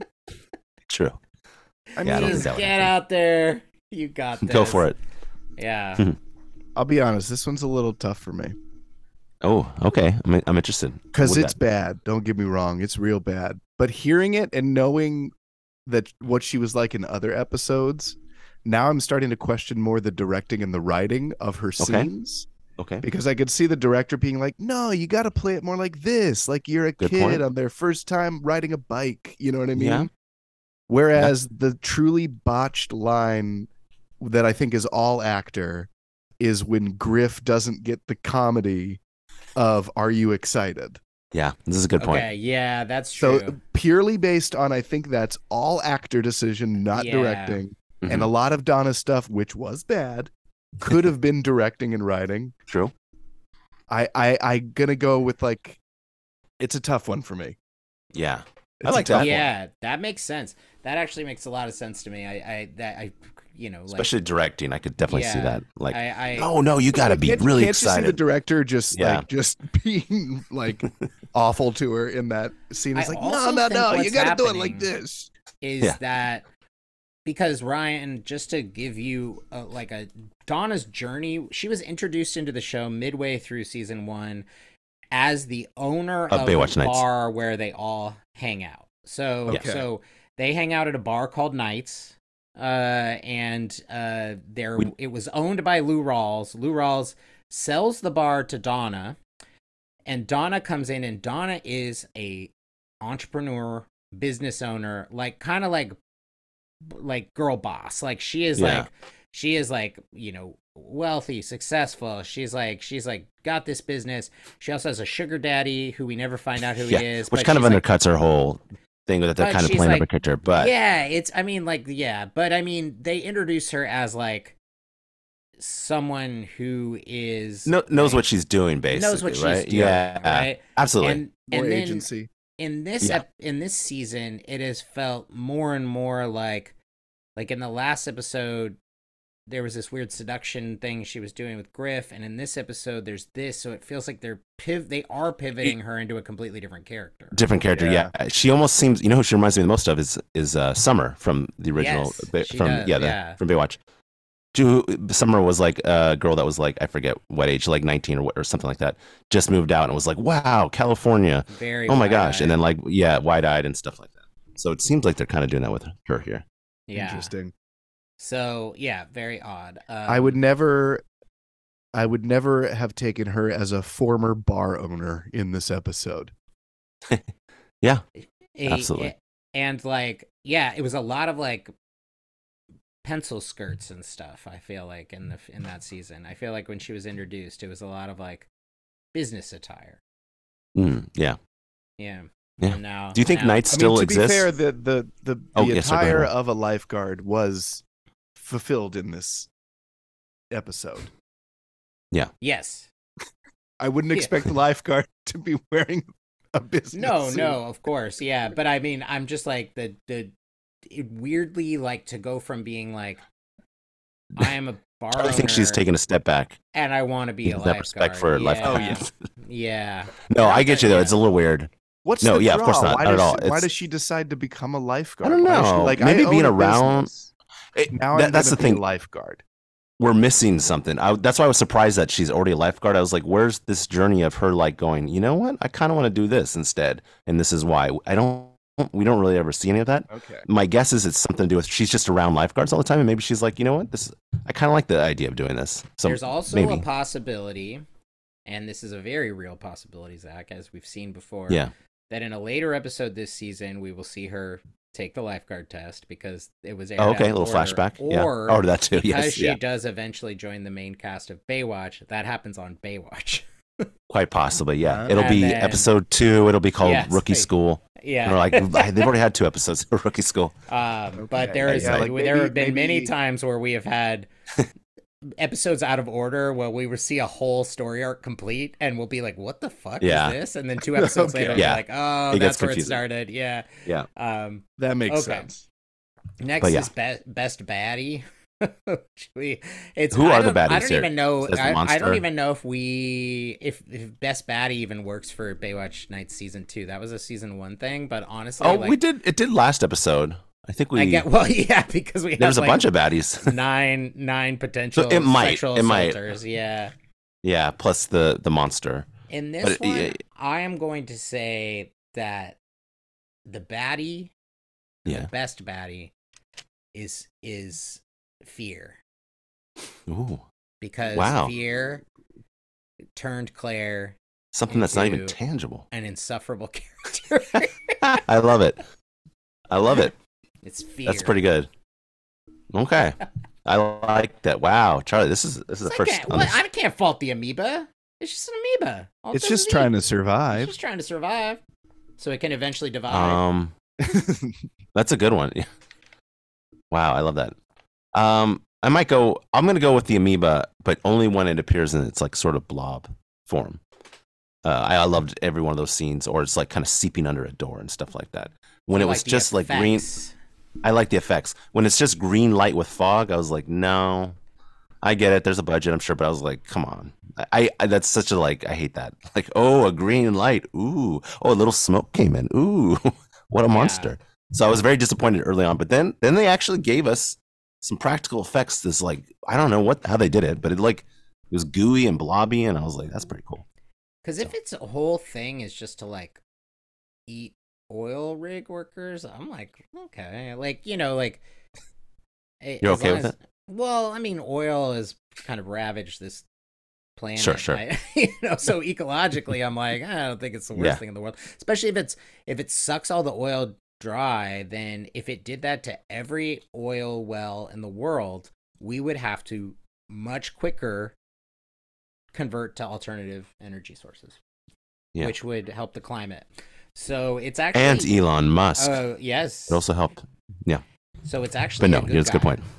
True. I Yeah, I don't mean, think Just that would get happen. out there. You got this. Go for it. Yeah. I'll be honest. This one's a little tough for me Oh, okay. I'm I'm interested. because What it's that- bad. Don't get me wrong. It's real bad. But hearing it and knowing that what she was like in other episodes, now I'm starting to question more the directing and the writing of her Okay. scenes. okay. Because I could see the director being like, no, you got to play it more like this. Like you're a Good kid point. on their first time riding a bike. You know what I mean? Yeah. Whereas the truly botched line that I think is all actor is when Griff doesn't get the comedy of "Are you excited?" Yeah, this is a good point. Okay. Yeah, that's true. So purely based on, I think that's all actor decision, not Yeah. directing. Mhm. And a lot of Donna's stuff, which was bad, could have been directing and writing. True. I I I gonna go with like, it's a tough one for me. Yeah. It's I a like tough that. yeah, that makes sense. That actually makes a lot of sense to me. I, I, that I, you know, like, Especially directing, I could definitely see Yeah, that. Like, I, I, oh no, you got to be Can't- really can't you see the excited. director just Yeah. like just being like awful to her in that scene? It's I like, no, also no, think no, you what's gotta do it like happening this. is Yeah. that because Ryan, just to give you a, like a Donna's journey, she was introduced into the show midway through season one as the owner Of of, Baywatch the Nights. bar where they all hang out. So, Okay. so they hang out at a bar called Nights, uh, and uh, there We- it was owned by Lou Rawls. Lou Rawls sells the bar to Donna, and Donna comes in, and Donna is a entrepreneur, business owner, like kind of like like girl boss. Like she is Yeah. like she is like, you know, wealthy, successful. She's like she's like got this business. She also has a sugar daddy who we never find out who yeah, he is. which but kind of she's like- undercuts her whole thing that they're But kind of she's playing up like- a character. But yeah, it's I mean like yeah, but I mean they introduce her as like someone who is no, knows like, what she's doing, basically. knows what she's right? doing, Yeah, right? absolutely. And More and then agency. in this Yeah. ep- in this season it has felt more and more like like in the last episode there was this weird seduction thing she was doing with Griff, and in this episode there's this, so it feels like they're piv- they are pivoting her into a completely different character. Different character, Yeah. yeah. She almost seems, you know, who she reminds me the most of is is uh, Summer from the original, Yes, Ba- she from does, yeah, the, yeah. from Baywatch. Ju- Summer was like a girl that was like, I forget what age, like nineteen or what, or something like that. Just moved out and was like, wow, California. Very Oh my gosh! wide-eyed. And then like, yeah, wide eyed and stuff like that. So it seems like they're kind of doing that with her here. yeah. Interesting. So yeah, very odd. Um, I would never I would never have taken her as a former bar owner in this episode. Yeah, a- absolutely. a- and like yeah, it was a lot of like pencil skirts and stuff. I feel like in the in that season, I feel like when she was introduced, it was a lot of like business attire. Mm, yeah. Yeah. Yeah. And now, Do you think now- Nights I still mean, to exists? be fair, the the the, the Oh, yes, sir, go ahead, attire Ryan. of a lifeguard was fulfilled in this episode. Yes. I wouldn't Yeah. expect a lifeguard to be wearing a business No, suit. no, of course, yeah. But I mean, I'm just like the the it weirdly like to go from being like I am a bar I think she's owner taking a step back. and I want to be a That lifeguard. respect for yeah. life. Oh, yes. Yeah. No, I get you though. Yeah. It's a little weird. What's No, the yeah, of draw? course not, Why not at does all. She, why It's- does she decide to become a lifeguard? I don't Why is she know. like, Maybe I being own a around- business. It- Now that- I'm that's the gonna be a thing. lifeguard. We're missing something. I, that's why I was surprised that she's already a lifeguard. I was like, where's this journey of her like going, you know what? I kind of want to do this instead. And this is why. I don't, we don't really ever see any of that. Okay. My guess is it's something to do with she's just around lifeguards all the time. And maybe she's like, you know what? This, I kind of like the idea of doing this. So There's also maybe. a possibility, and this is a very real possibility, Zach, as we've seen before, Yeah. that in a later episode this season, we will see her take the lifeguard test because it was aired Oh, okay. out A of little order. flashback. Yeah. Or Oh, that too. because Yes. she Yeah. does eventually join the main cast of Baywatch, that happens on Baywatch. Quite possibly. Yeah. Uh, It'll And be then- episode two. It'll be called Yes, Rookie they- School. yeah. Or like they've already had two episodes of Rookie School. Um, but Okay. there is Yeah, like, like there maybe- have been many maybe- times where we have had episodes out of order where we will see a whole story arc complete and we'll be like, what the fuck Yeah. is this? And then two episodes Okay. later, Yeah. we're like, oh, It gets that's where it confusing. started. Yeah. Yeah. Um, That makes Okay. sense. next But yeah. is be- best baddie. Which we- it's Who I are the don't- I baddies don't here? even know. Says the I, I don't monster. even know if we if, if best baddie even works for Baywatch Nights season two. That was a season one thing, but honestly, Oh, like, we did. It did last episode. I think we. I get well, yeah, because we There's have a like, bunch of baddies. nine nine potential it might, sexual it might. assaulters. Yeah. Yeah. Plus the the monster. In this But, one, yeah, I am going to say that the baddie, Yeah. the best baddie, is is Fear, Ooh. because Wow. Fear turned Claire Something that's not even Into- tangible. an insufferable character. I love it. I love it. It's Fear. That's pretty good. Okay. I like that. Wow, Charlie, this is this is the I first. can't, on well, this- I can't fault the amoeba. It's just an amoeba. All it It's does just is trying eat. to It's survive. just trying to survive, so it can eventually divide. Um, that's a good one. Wow, I love that. Um, I might go. I'm gonna go with the amoeba, but only when it appears in its like sort of blob form. Uh, I, I loved every one of those scenes, or it's like kind of seeping under a door and stuff like that. When I it was like the just like green, effects. I like the effects. When it's just green light with fog, I was like, no, I get it. There's a budget, I'm sure, but I was like, come on. I, I that's such a like. I hate that. Like, oh, a green light. Ooh, oh, a little smoke came in. Ooh, what a Yeah. monster. So I was very disappointed early on, but then then they actually gave us some practical effects. This like I don't know what how they did it, but it like it was gooey and blobby, and I was like, that's pretty cool. Because if its whole thing is just to like eat oil rig workers, I'm like, okay, like you know, like a- You're as okay long with as- Well, I mean, oil has kind of ravaged this planet. Sure, sure. I- you know, so ecologically, I'm like, I don't think it's the worst Yeah. thing in the world. Especially if it's if it sucks all the oil dry, then if it did that to every oil well in the world, we would have to much quicker convert to alternative energy sources, Yeah. which would help the climate. So it's actually And Elon Musk. Oh yes. It also helped. Yeah. So it's actually But no, a good it's a good guy. point.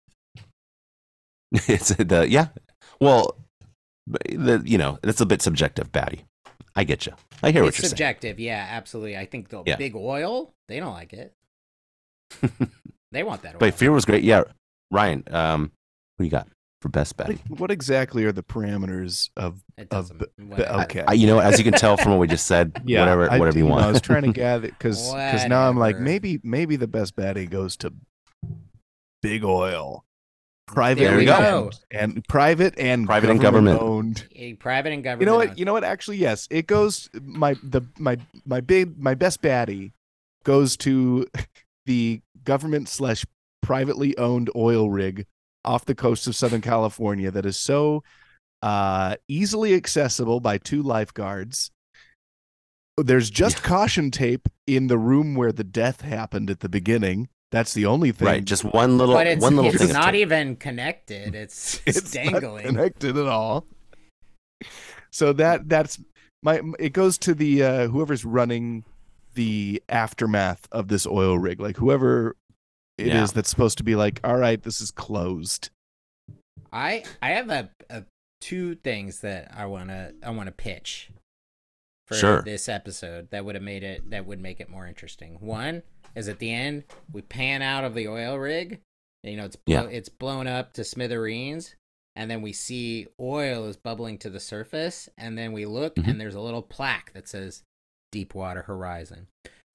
It's the yeah. Well, but the you know it's a bit subjective, baddie. I get you. I hear what It's you're subjective, yeah, absolutely. I think the Yeah. big oil, they don't like it. saying. They want that oil. But Fear was great. Yeah, Ryan. Um, who you got for best What, baddie? what exactly are the parameters of? it of doesn't. b- whatever. okay. I, you know, as you can tell from what we just said, whatever, I, whatever you know, I was want. trying to gather because because now I'm like Whatever. maybe maybe the best baddie goes to big oil, private There we go. owned, and private and Private and government. owned. A private and government. You know what? owned. You know what? Actually, yes, it goes. My the my my big my best baddie goes to the government slash privately owned oil rig off the coast of Southern California that is so uh, easily accessible by two lifeguards. There's just caution tape in the room where the death happened at the beginning. That's the only thing. Right, just one little, But it's, one little it's thing. of not tape. even connected. It's, it's, it's not dangling. connected at all. So that that's my. It goes to the uh, whoever's running the aftermath of this oil rig, like whoever it is Yeah. that's supposed to be like, all right, this is closed. I I have a, a two things that I wanna I wanna pitch for Sure. this episode that would have made it that would make it more interesting. One is at the end we pan out of the oil rig, and, you know it's blow, Yeah. it's blown up to smithereens, and then we see oil is bubbling to the surface, and then we look Mhm. and there's a little plaque that says Deepwater Horizon.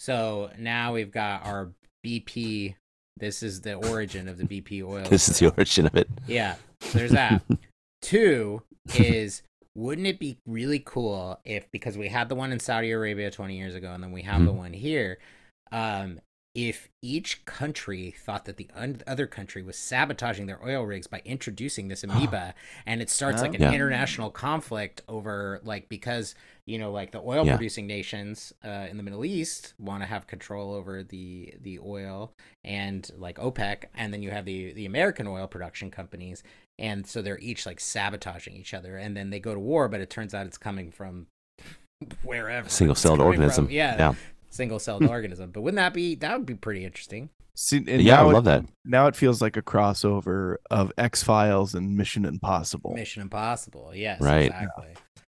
So now we've got our B P. This is the origin of the B P oil. This is the origin of it. Yeah, so there's that. Two is, wouldn't it be really cool if, because we had the one in Saudi Arabia twenty years ago, and then we have Mhm. the one here, um, if each country thought that the un- other country was sabotaging their oil rigs by introducing this amoeba, and it starts like an Yeah. international conflict over, like, because, you know, like the oil Yeah. producing nations uh, in the Middle East want to have control over the the oil, and like OPEC, and then you have the the American oil production companies, and so they're each like sabotaging each other, and then they go to war, but it turns out it's coming from wherever. Single-celled It's coming organism. from- yeah, Yeah. single-celled organism. But wouldn't that be that would be pretty interesting? See, and Yeah, I now would it- love that. Now it feels like a crossover of X Files and Mission Impossible. Mission Impossible. Yes, Right. exactly.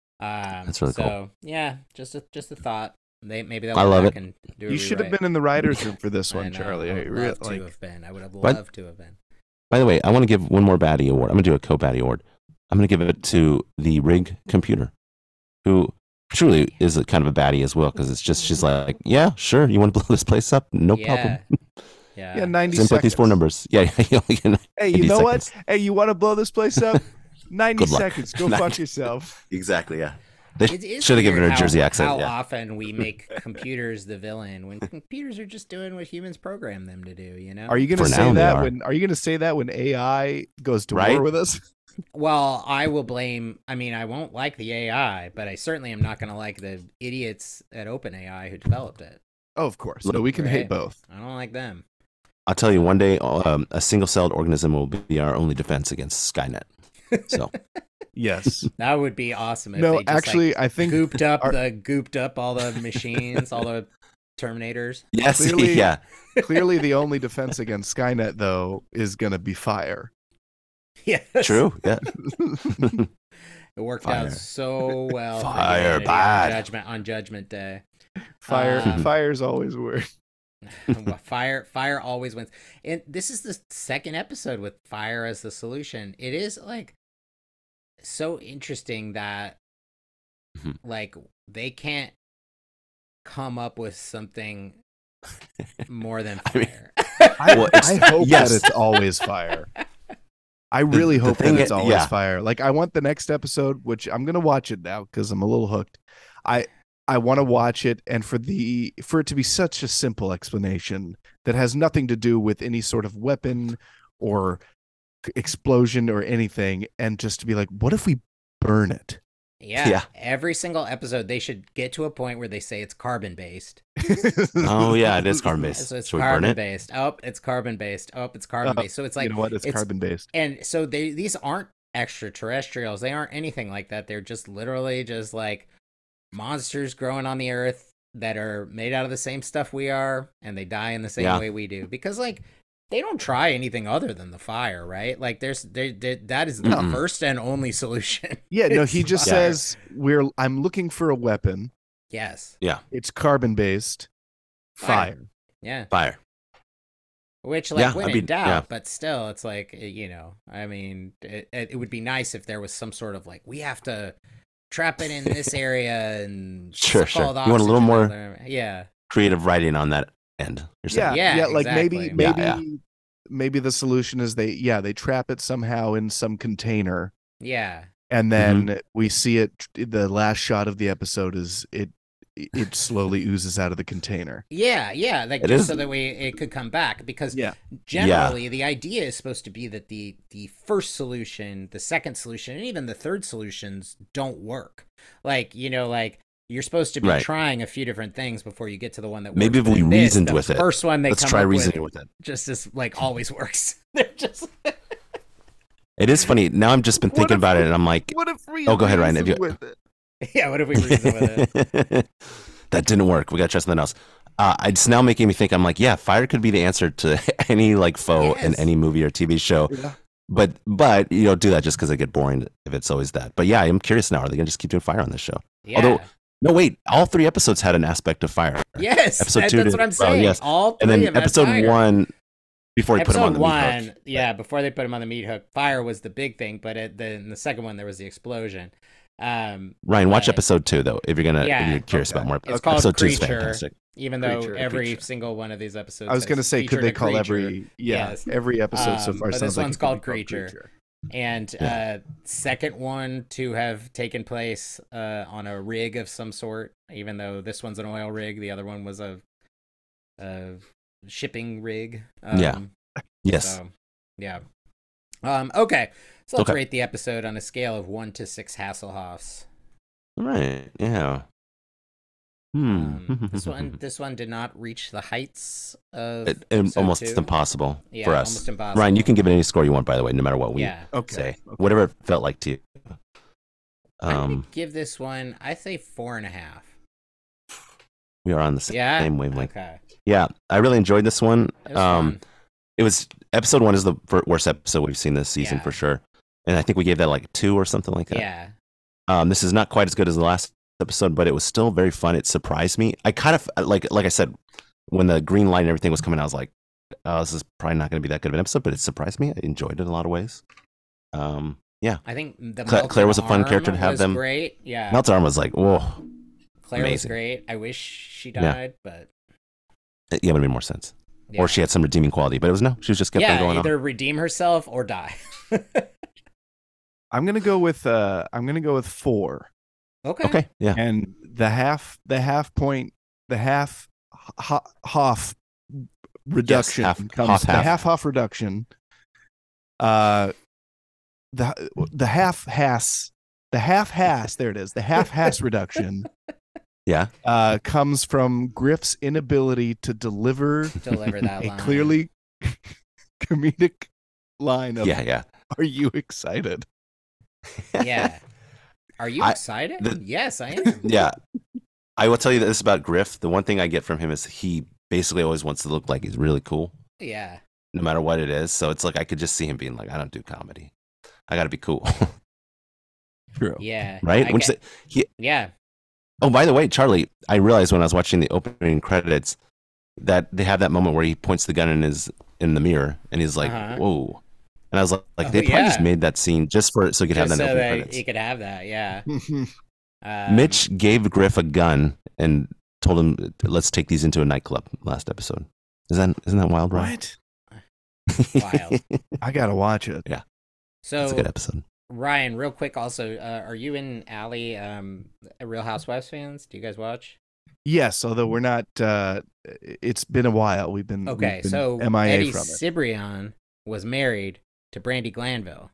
Um, That's really so, cool. yeah, just a just a thought. They maybe they'll I go love back it. and do a You should have rewrite. been in the writers' room for this I one, know, Charlie. I I would re- love like, to have been. I would have But- loved to have been. By the way, I want to give one more baddie award. I'm going to do a co-baddie award. I'm going to give it to the Rig computer, who truly is a kind of a baddie as well, because it's just, she's like, yeah, sure, you want to blow this place up? No yeah. problem. Yeah. yeah, ninety Just input seconds. these four numbers. Yeah, yeah, yeah. Hey, you ninety know what? seconds. Hey, you want to blow this place up? ninety Good luck. seconds. Go ninety fuck yourself. Exactly, yeah. They It is should have given her weird a Jersey how, accent. How Yeah. often we make computers the villain when computers are just doing what humans program them to do, you know? Are you going to For say now, they that are. when? Are you going to say that when A I goes to Right? war with us? Well, I will blame. I mean, I won't like the A I, but I certainly am not going to like the idiots at OpenAI who developed it. Oh, of course. Look, No, we can right. hate both. I don't like them. I'll tell you, one day um, a single-celled organism will be our only defense against Skynet. So, Yes. That would be awesome. If no, they just, actually, like, I think gooped up our- the gooped up all the machines, all the Terminators. yes, Clearly- yeah. clearly the only defense against Skynet though is going to be fire. Yes. True, yeah. It worked Fire. out so well. for Fire humanity bad. On Judgment on Judgment Day. Fire, Um, fire's always worse. Well, fire fire always wins. And this is the second episode with fire as the solution. It is like so interesting that Mhm. like they can't come up with something more than I mean- fire. I, Well, it's- I hope yes. that it's always fire. I really the hope that thing it's i- always yeah. fire. Like I want the next episode, which I'm gonna watch it now because I'm a little hooked. I I want to watch it, and for the for it to be such a simple explanation that has nothing to do with any sort of weapon or explosion or anything, and just to be like, what if we burn it? Yeah. Yeah. Every single episode they should get to a point where they say it's carbon based. Oh, yeah, it is carbon based. So it's Should we burn carbon it? based. Oh, it's carbon based. Oh, it's carbon Oh, based. So it's like you know what? It's, it's- carbon based. and so they these aren't extraterrestrials. They aren't anything like that. They're just literally just like monsters growing on the earth that are made out of the same stuff we are, and they die in the same Yeah. way we do. Because like they don't try anything other than the fire, right? Like there's there that is the Mm-mm. first and only solution. Yeah, no, It's he just fire. says we're. I'm looking for a weapon. Yes. It's carbon based. Fire. Fire. Yeah. Fire. Which, like, Yeah, when I in mean, doubt, yeah. but still, it's like, eh, you know, I mean, it, it would be nice if there was some sort of like, we have to trap it in this area and Sure, suck sure. all the You want a little oxygen more- out there. Yeah. Creative writing on that end. You're saying. Yeah, Yeah, yeah, like maybe exactly. maybe Yeah, maybe the solution is they yeah they trap it somehow in some container, Yeah. and then Mm-hmm. we see it. The last shot of the episode is it it slowly oozes out of the container. Yeah. Yeah. Like, It just is- so that we, it could come back, because Yeah. generally the idea is supposed to be that the, the first solution, the second solution, and even the third solutions don't work. Like, you know, like, you're supposed to be Right. trying a few different things before you get to the one that works. Maybe if But we in this, reasoned the with it. First one they Let's come try up reasoning with with it. just as like always works. They're just It is funny. Now I've just been What thinking if about we- it, and I'm like, What if we? Oh, go ahead, Ryan, if reason you- with it? yeah. What if we reason with it? that didn't work. We got to try something else. Uh, it's now making me think. I'm like, yeah, fire could be the answer to any like foe in Yes. any movie or T V show. Yeah. But but you don't do that just because it get boring if it's always that. But yeah, I'm curious now. Are they gonna just keep doing fire on this show? Yeah. Although- No, wait. All three episodes had an aspect of fire. yes, episode that- two that's to- what I'm well, saying. yes. All three And then of them had episode fire. one, before he put him on Episode the one, meat hook. yeah, before they put him on the meat hook, fire was the big thing. But it, the, in the second one, there was the explosion. Um, Ryan, watch but- episode two though, if you're gonna Yeah, if you're curious okay. about more. It's called episode two is Creature. fantastic. even though Creature, every creature. single one of these episodes. I was has gonna say, could featured they a call creature. every yeah Yes. every episode so Um, far? but sounds this like one's it could be called Creature. And Yeah. uh, second one to have taken place uh, on a rig of some sort, even though this one's an oil rig, the other one was a, a shipping rig. Um, Yeah. Yes. So, yeah. Um, okay, so let's Okay. rate the episode on a scale of one to six Hasselhoffs. All right. Yeah. Hmm. Um, this one, this one did not reach the heights of It, it, episode almost two. impossible Yeah, for us. almost impossible. Ryan, you can give it any score you want, by the way, no matter what we Yeah. Okay. say. okay. Whatever it felt like to you. I'm gonna Um, give this one, I say four and a half. we are on the same, Yeah. same wavelength. Okay. Yeah, I really enjoyed this one. It was Um, fun. it was episode one is the fir- worst episode we've seen this season Yeah. for sure, and I think we gave that like two or something like that. Yeah. Um, this is not quite as good as the last episode, but it was still very fun. It surprised me. I kind of like, like I said, when the green light and everything was coming out, I was like, "Oh, this is probably not going to be that good of an episode." But it surprised me. I enjoyed it in a lot of ways. Um, yeah, I think the Cla- Claire was a fun Melted character to Arm have was them- Great, yeah. Melt's arm was like, whoa, Claire was amazing. great. I wish she Yeah. died, but it would have made more sense. yeah. Or she had some redeeming quality, but it was no. She was just kept yeah, on going either on. redeem herself or die. I'm gonna go with uh I'm gonna go with four. okay. Okay, yeah, And the half the half point the half ha- half reduction half- comes half, the half. half half reduction. Uh, the the half has the half has there it is the half has reduction yeah. uh comes from Griff's inability to deliver Deliver that a line. clearly comedic line of Yeah, yeah. "Are you excited?" Yeah. Are you I- excited? the- yes, I am. Yeah. I will tell you this about Griff. The one thing I get from him is he basically always wants to look like he's really cool, Yeah. no matter what it is. So it's like I could just see him being like, I don't do comedy. I got to be cool. True. Yeah. right? I Which get- he, yeah. oh, by the way, Charlie, I realized when I was watching the opening credits that they have that moment where he points the gun in his in the mirror and he's like, Uh-huh. whoa. And I was like, like Oh, they probably just yeah. made that scene just for so he could have Just that in so the opening that credits. he could have that. Yeah. Um, Mitch gave Griff a gun and told him, "Let's take these into a nightclub." Last episode, is that isn't that wild, Ryan? What? Wild. I gotta watch it. So It's a good episode. Ryan, real quick, also, uh, are you and Allie um, Real Housewives fans? Do you guys watch? Yes, although we're not. Uh, it's been a while. We've been Okay, we've been so M I A Eddie from it. Cibrian was married to Brandy Glanville.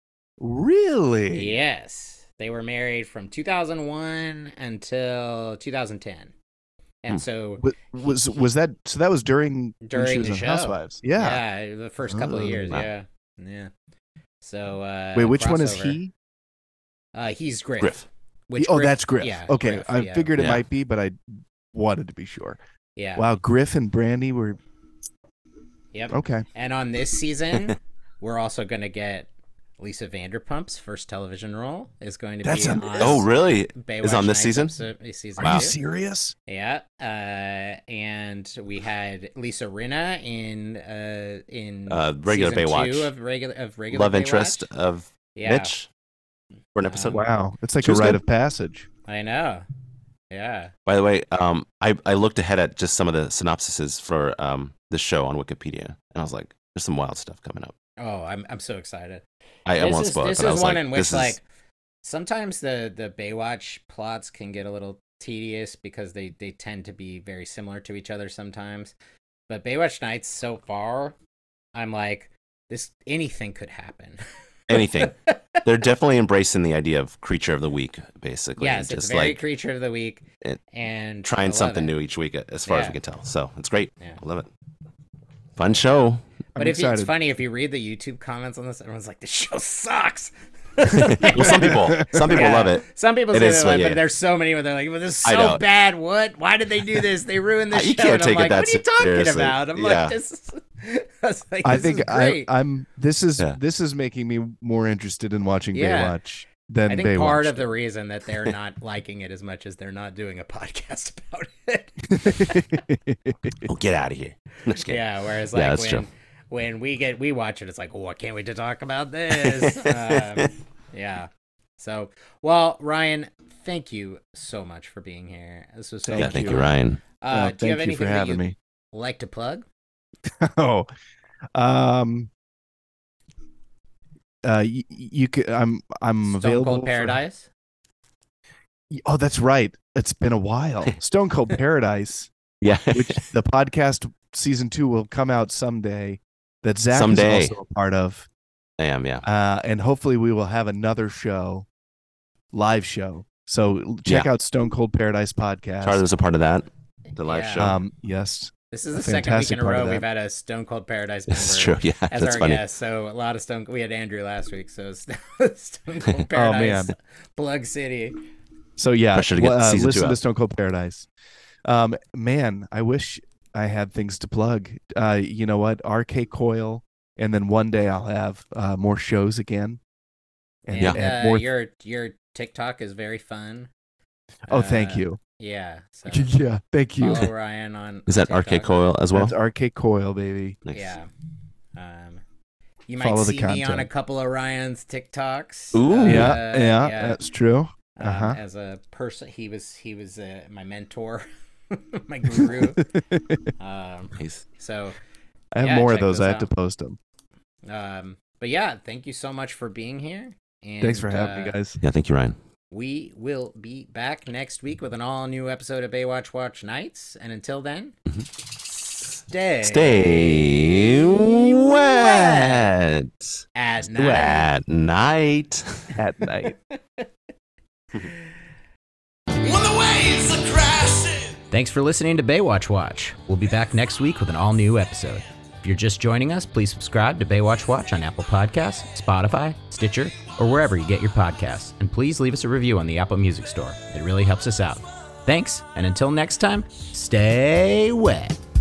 Really? Yes, they were married from two thousand one until two thousand ten, and Hmm. so Wa- Was was that so? That was during when During she was the on show. Housewives. Yeah. yeah, the first couple of Oh, years, wow. yeah, yeah. So uh, Wait, which one is crossover. he? Uh, he's Griff. Griff. Which oh, Griff- that's Griff. Yeah. okay, Griff, I yeah, figured it Yeah. might be, but I wanted to be sure. Yeah. Wow, Griff and Brandy were Yep. okay. And on this season, we're also going to get Lisa Vanderpump's first television role is going to That's be am- on Oh, really? Baywatch Is on this Nights season? episode- season Are Wow. you two. serious? Yeah. Uh, and we had Lisa Rinna in uh in Uh, regular season Baywatch. two of regular of regular Love Baywatch. interest of Yeah. Mitch for an episode. Um, Wow, it's like She a was rite good. of passage. I know. Yeah. By the way, um, I I looked ahead at just some of the synopsises for um the show on Wikipedia, and I was like, "There's some wild stuff coming up." Oh, I'm I'm so excited. I, I this won't is, spoil it, this but I is was one like, in which "This like is sometimes the the Baywatch plots can get a little tedious because they they tend to be very similar to each other sometimes. But Baywatch Nights so far, I'm like, this anything could happen. anything." They're definitely embracing the idea of creature of the week, basically. Yes, and it's just very like creature of the week, it- and I trying love something it. new each week, as far as Yeah. we can tell. So it's great. Yeah. I love it. Fun show. But I'm if you, it's excited. funny if you read the YouTube comments on this, everyone's like, "This show sucks." Well, some people, some people Yeah. love it. Some people It say is they fun, love it, yeah. but there's so many where they're like, "Well, this is I so know. bad. What? Why did they do this? They ruined the You show." can't And I'm take it like, that "What are you talking seriously. about?" I'm Yeah. like, "This." Is... I was like, I "This think is I, great." I'm. This is Yeah. this is making me more interested in watching Yeah. Baywatch than I think Baywatch. part of the reason that they're not liking it as much as they're not doing a podcast about it. Oh, get out of here. Just kidding. Yeah, whereas Yeah, like that's when true. when we get we watch it, it's like, oh, I can't wait to talk about this. um, yeah. So, well, Ryan, thank you so much for being here. This was so Yeah, much thank fun. you, Ryan. Uh, Oh, do you have thank you anything for that having you'd me. like to plug? Oh, um, uh, you, you could. I'm I'm Stone available. Cold for- Paradise. oh, that's right. It's been a while. Stone Cold Paradise, Yeah. which the podcast season two will come out someday. That Zach Someday. is also a part of, I am, yeah. uh, and hopefully we will have another show, live show. So check Yeah. out Stone Cold Paradise podcast. Charlie was a part of that. The live Yeah. show. Um, yes, This is a the second week fantastic in a part of row that. we've had a Stone Cold Paradise member This is true. Yeah, as that's our funny. guest. So a lot of Stone. We had Andrew last week, so Stone Cold Oh, Paradise, man. Plug City. So yeah, Pressure to get uh, season two listen to out. Stone Cold Paradise. Um, man, I wish I had things to plug. Uh, you know what? R K Coil, and then one day I'll have uh, more shows again. And, And, and uh, more. your your TikTok is very fun. oh, thank Uh, you. Yeah. So Yeah, thank you. follow Ryan on. Is that on R K TikTok. Coil as well? That's R K Coil, baby. Nice. Yeah. Um, you might Follow the see me on content. a couple of Ryan's TikToks. Ooh. Uh, yeah, yeah, that's true. um, Uh-huh. As a person, he was he was uh, my mentor, my guru. um, Nice. so, I have yeah, more of check those. those I have to out. post them. um, but yeah, thank you so much for being here. And, Thanks for having me, uh, guys. Yeah, thank you, Ryan. We will be back next week with an all new episode of Baywatch Watch Nights. And until then, stay Stay wet at night. at night. At night. When the waves are crashing. Thanks for listening to Baywatch Watch. We'll be back next week with an all new episode. If you're just joining us, please subscribe to Baywatch Watch on Apple Podcasts, Spotify, Stitcher, or wherever you get your podcasts. And please leave us a review on the Apple Music Store. It really helps us out. Thanks, and until next time, stay wet.